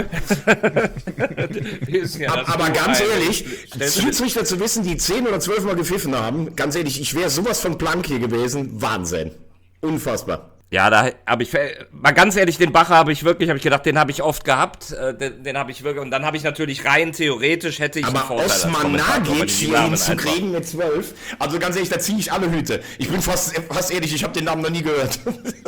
Wir wissen ja, dass Aber du ganz ein- ehrlich, Stellst du- Schiedsrichter zu wissen, die zehn oder zwölf Mal gepfiffen haben, ganz ehrlich, ich wäre sowas von blank hier gewesen. Wahnsinn. Unfassbar. Ja, da habe ich, mal ganz ehrlich, den Bacher habe ich wirklich, habe ich gedacht, den habe ich oft gehabt, äh, den, den habe ich wirklich, und dann habe ich natürlich rein theoretisch, hätte ich einen Aber Vorteil als Osman Kommentator, weil Nagic die hier Namen hinzukriegen mit zwölf, also ganz ehrlich, da ziehe ich alle Hüte. Ich bin fast, fast ehrlich, ich habe den Namen noch nie gehört.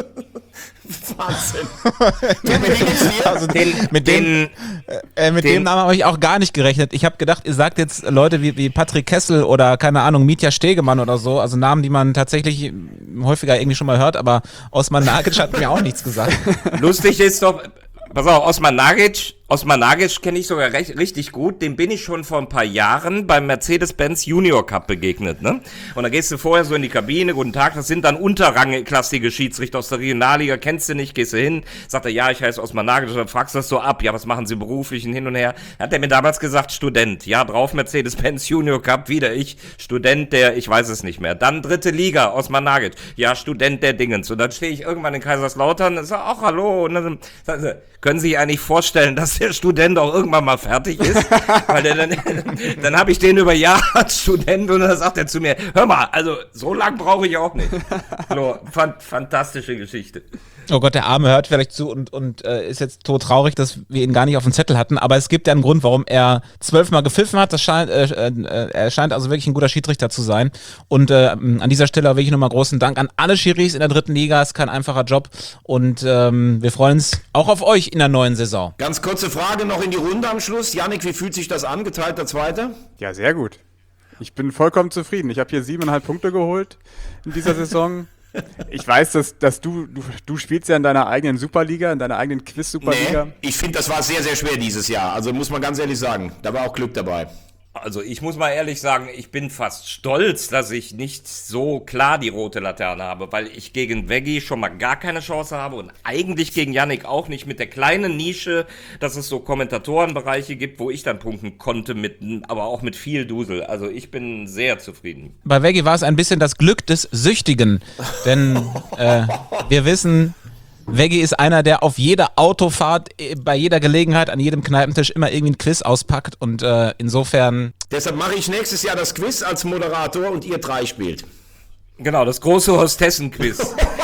Wahnsinn. Tut mir nichts hier. Also Den, mit den, dem, äh, mit den- dem Namen habe ich auch gar nicht gerechnet. Ich habe gedacht, ihr sagt jetzt Leute wie, wie Patrick Kessel oder, keine Ahnung, Mitja Stegemann oder so, also Namen, die man tatsächlich häufiger irgendwie schon mal hört, aber Osman Nagic hat mir auch nichts gesagt. lustig ist doch, pass auf, Osman Nagic, Osman Nagic kenne ich sogar recht, richtig gut, dem bin ich schon vor ein paar Jahren beim Mercedes-Benz Junior Cup begegnet, ne? Und da gehst du vorher so in die Kabine, guten Tag, das sind dann unterrangklassige Schiedsrichter aus der Regionalliga, kennst du nicht, gehst du hin, sagt er, ja, ich heiße Osman Nagic, dann fragst du das so ab, ja, was machen Sie beruflich und hin und her. Hat er mir damals gesagt, Student, ja, drauf Mercedes-Benz Junior Cup, wieder ich, Student der, ich weiß es nicht mehr. Dann dritte Liga, Osman Nagic, ja, Student der Dingens. Und dann stehe ich irgendwann in Kaiserslautern und sage, ach, hallo, und dann sagen sie, können Sie sich eigentlich vorstellen, dass der Student auch irgendwann mal fertig ist? Weil der dann, dann habe ich den über Jahre als Student und dann sagt er zu mir, hör mal, also so lang brauche ich auch nicht. Hallo, fan- fantastische Geschichte. Oh Gott, der Arme hört vielleicht zu und, und äh, ist jetzt todtraurig, dass wir ihn gar nicht auf dem Zettel hatten. Aber es gibt ja einen Grund, warum er zwölfmal gepfiffen hat. Das scheint, äh, äh, er scheint also wirklich ein guter Schiedsrichter zu sein. Und äh, an dieser Stelle wirklich nochmal großen Dank an alle Schiris in der dritten Liga. Ist kein einfacher Job. Und ähm, wir freuen uns auch auf euch in der neuen Saison. Ganz kurze Frage noch in die Runde am Schluss. Yannick, wie fühlt sich das an, geteilter Zweiter? Ja, sehr gut. Ich bin vollkommen zufrieden. Ich habe hier siebeneinhalb Punkte geholt in dieser Saison. Ich weiß, dass, dass du, du, du spielst ja in deiner eigenen Superliga, in deiner eigenen Quiz-Superliga. Nee, ich finde, das war sehr, sehr schwer dieses Jahr. Also muss man ganz ehrlich sagen, da war auch Glück dabei. Also ich muss mal ehrlich sagen, ich bin fast stolz, dass ich nicht so klar die rote Laterne habe, weil ich gegen Veggie schon mal gar keine Chance habe und eigentlich gegen Yannick auch nicht, mit der kleinen Nische, dass es so Kommentatorenbereiche gibt, wo ich dann punkten konnte, mit, aber auch mit viel Dusel. Also ich bin sehr zufrieden. Bei Veggie war es ein bisschen das Glück des Süchtigen. Denn äh, wir wissen, Veggie ist einer, der auf jeder Autofahrt, äh, bei jeder Gelegenheit, an jedem Kneipentisch immer irgendwie ein Quiz auspackt. Und äh, insofern... Deshalb mache ich nächstes Jahr das Quiz als Moderator und ihr drei spielt. Genau, das große Hostessen-Quiz.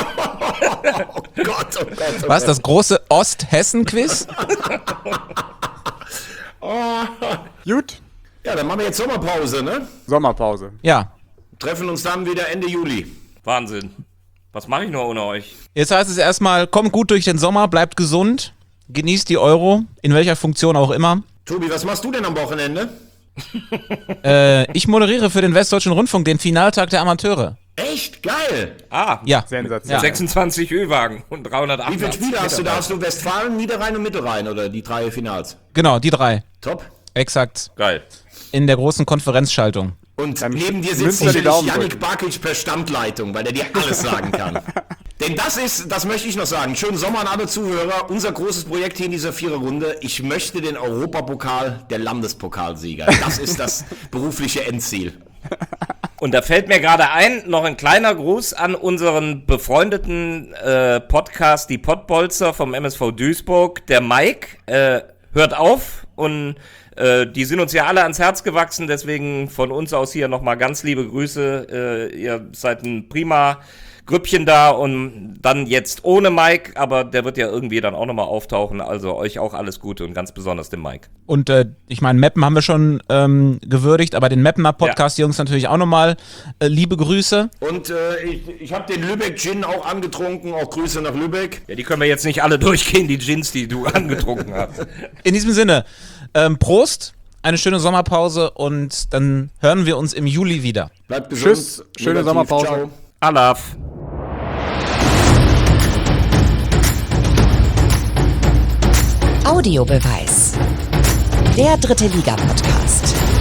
Oh Gott, oh Gott, oh Was, Gott. das große Osthessen-Quiz? Gut, Ja, dann machen wir jetzt Sommerpause, ne? Sommerpause. Ja. Treffen uns dann wieder Ende Juli. Wahnsinn. Was mache ich nur ohne euch? Jetzt heißt es erstmal, kommt gut durch den Sommer, bleibt gesund, genießt die Euro, in welcher Funktion auch immer. Tobi, was machst du denn am Wochenende? Äh, ich moderiere für den Westdeutschen Rundfunk den Finaltag der Amateure. Echt? Geil! Ah, Ja. Sensation. sechsundzwanzig Ü-Wagen und Wie dreihundertachtzig. viele Spiele hast du da? Hast du Westfalen, Niederrhein und Mittelrhein oder die drei Finals? Genau, die drei. Top. Exakt. Geil. In der großen Konferenzschaltung. Und Dann neben dir sitzt Münster die sicherlich Daumen Yannick drücken. Barkic per Stammleitung, weil der dir alles sagen kann. Denn das ist, das möchte ich noch sagen, schönen Sommer an alle Zuhörer, unser großes Projekt hier in dieser Viererrunde. Ich möchte den Europapokal der Landespokalsieger. Das ist das berufliche Endziel. Und da fällt mir gerade ein, noch ein kleiner Gruß an unseren befreundeten äh, Podcast, die Pottbolzer vom M S V Duisburg. Der Mike äh, hört auf und äh, die sind uns ja alle ans Herz gewachsen, deswegen von uns aus hier nochmal ganz liebe Grüße. Äh, ihr seid ein prima Grüppchen da und dann jetzt ohne Mike, aber der wird ja irgendwie dann auch nochmal auftauchen, also euch auch alles Gute und ganz besonders dem Mike. Und äh, ich meine, Meppen haben wir schon ähm, gewürdigt, aber den Meppener Podcast-Jungs natürlich auch nochmal äh, liebe Grüße. Und äh, ich, ich habe den Lübeck Gin auch angetrunken, auch Grüße nach Lübeck. Ja, die können wir jetzt nicht alle durchgehen, die Gins, die du angetrunken hast. In diesem Sinne, ähm, Prost, eine schöne Sommerpause und dann hören wir uns im Juli wieder. Bleibt gesund. Tschüss, schöne Negativ. Sommerpause. Ciao. Alaf. Audiobeweis. Der dritte Liga-Podcast.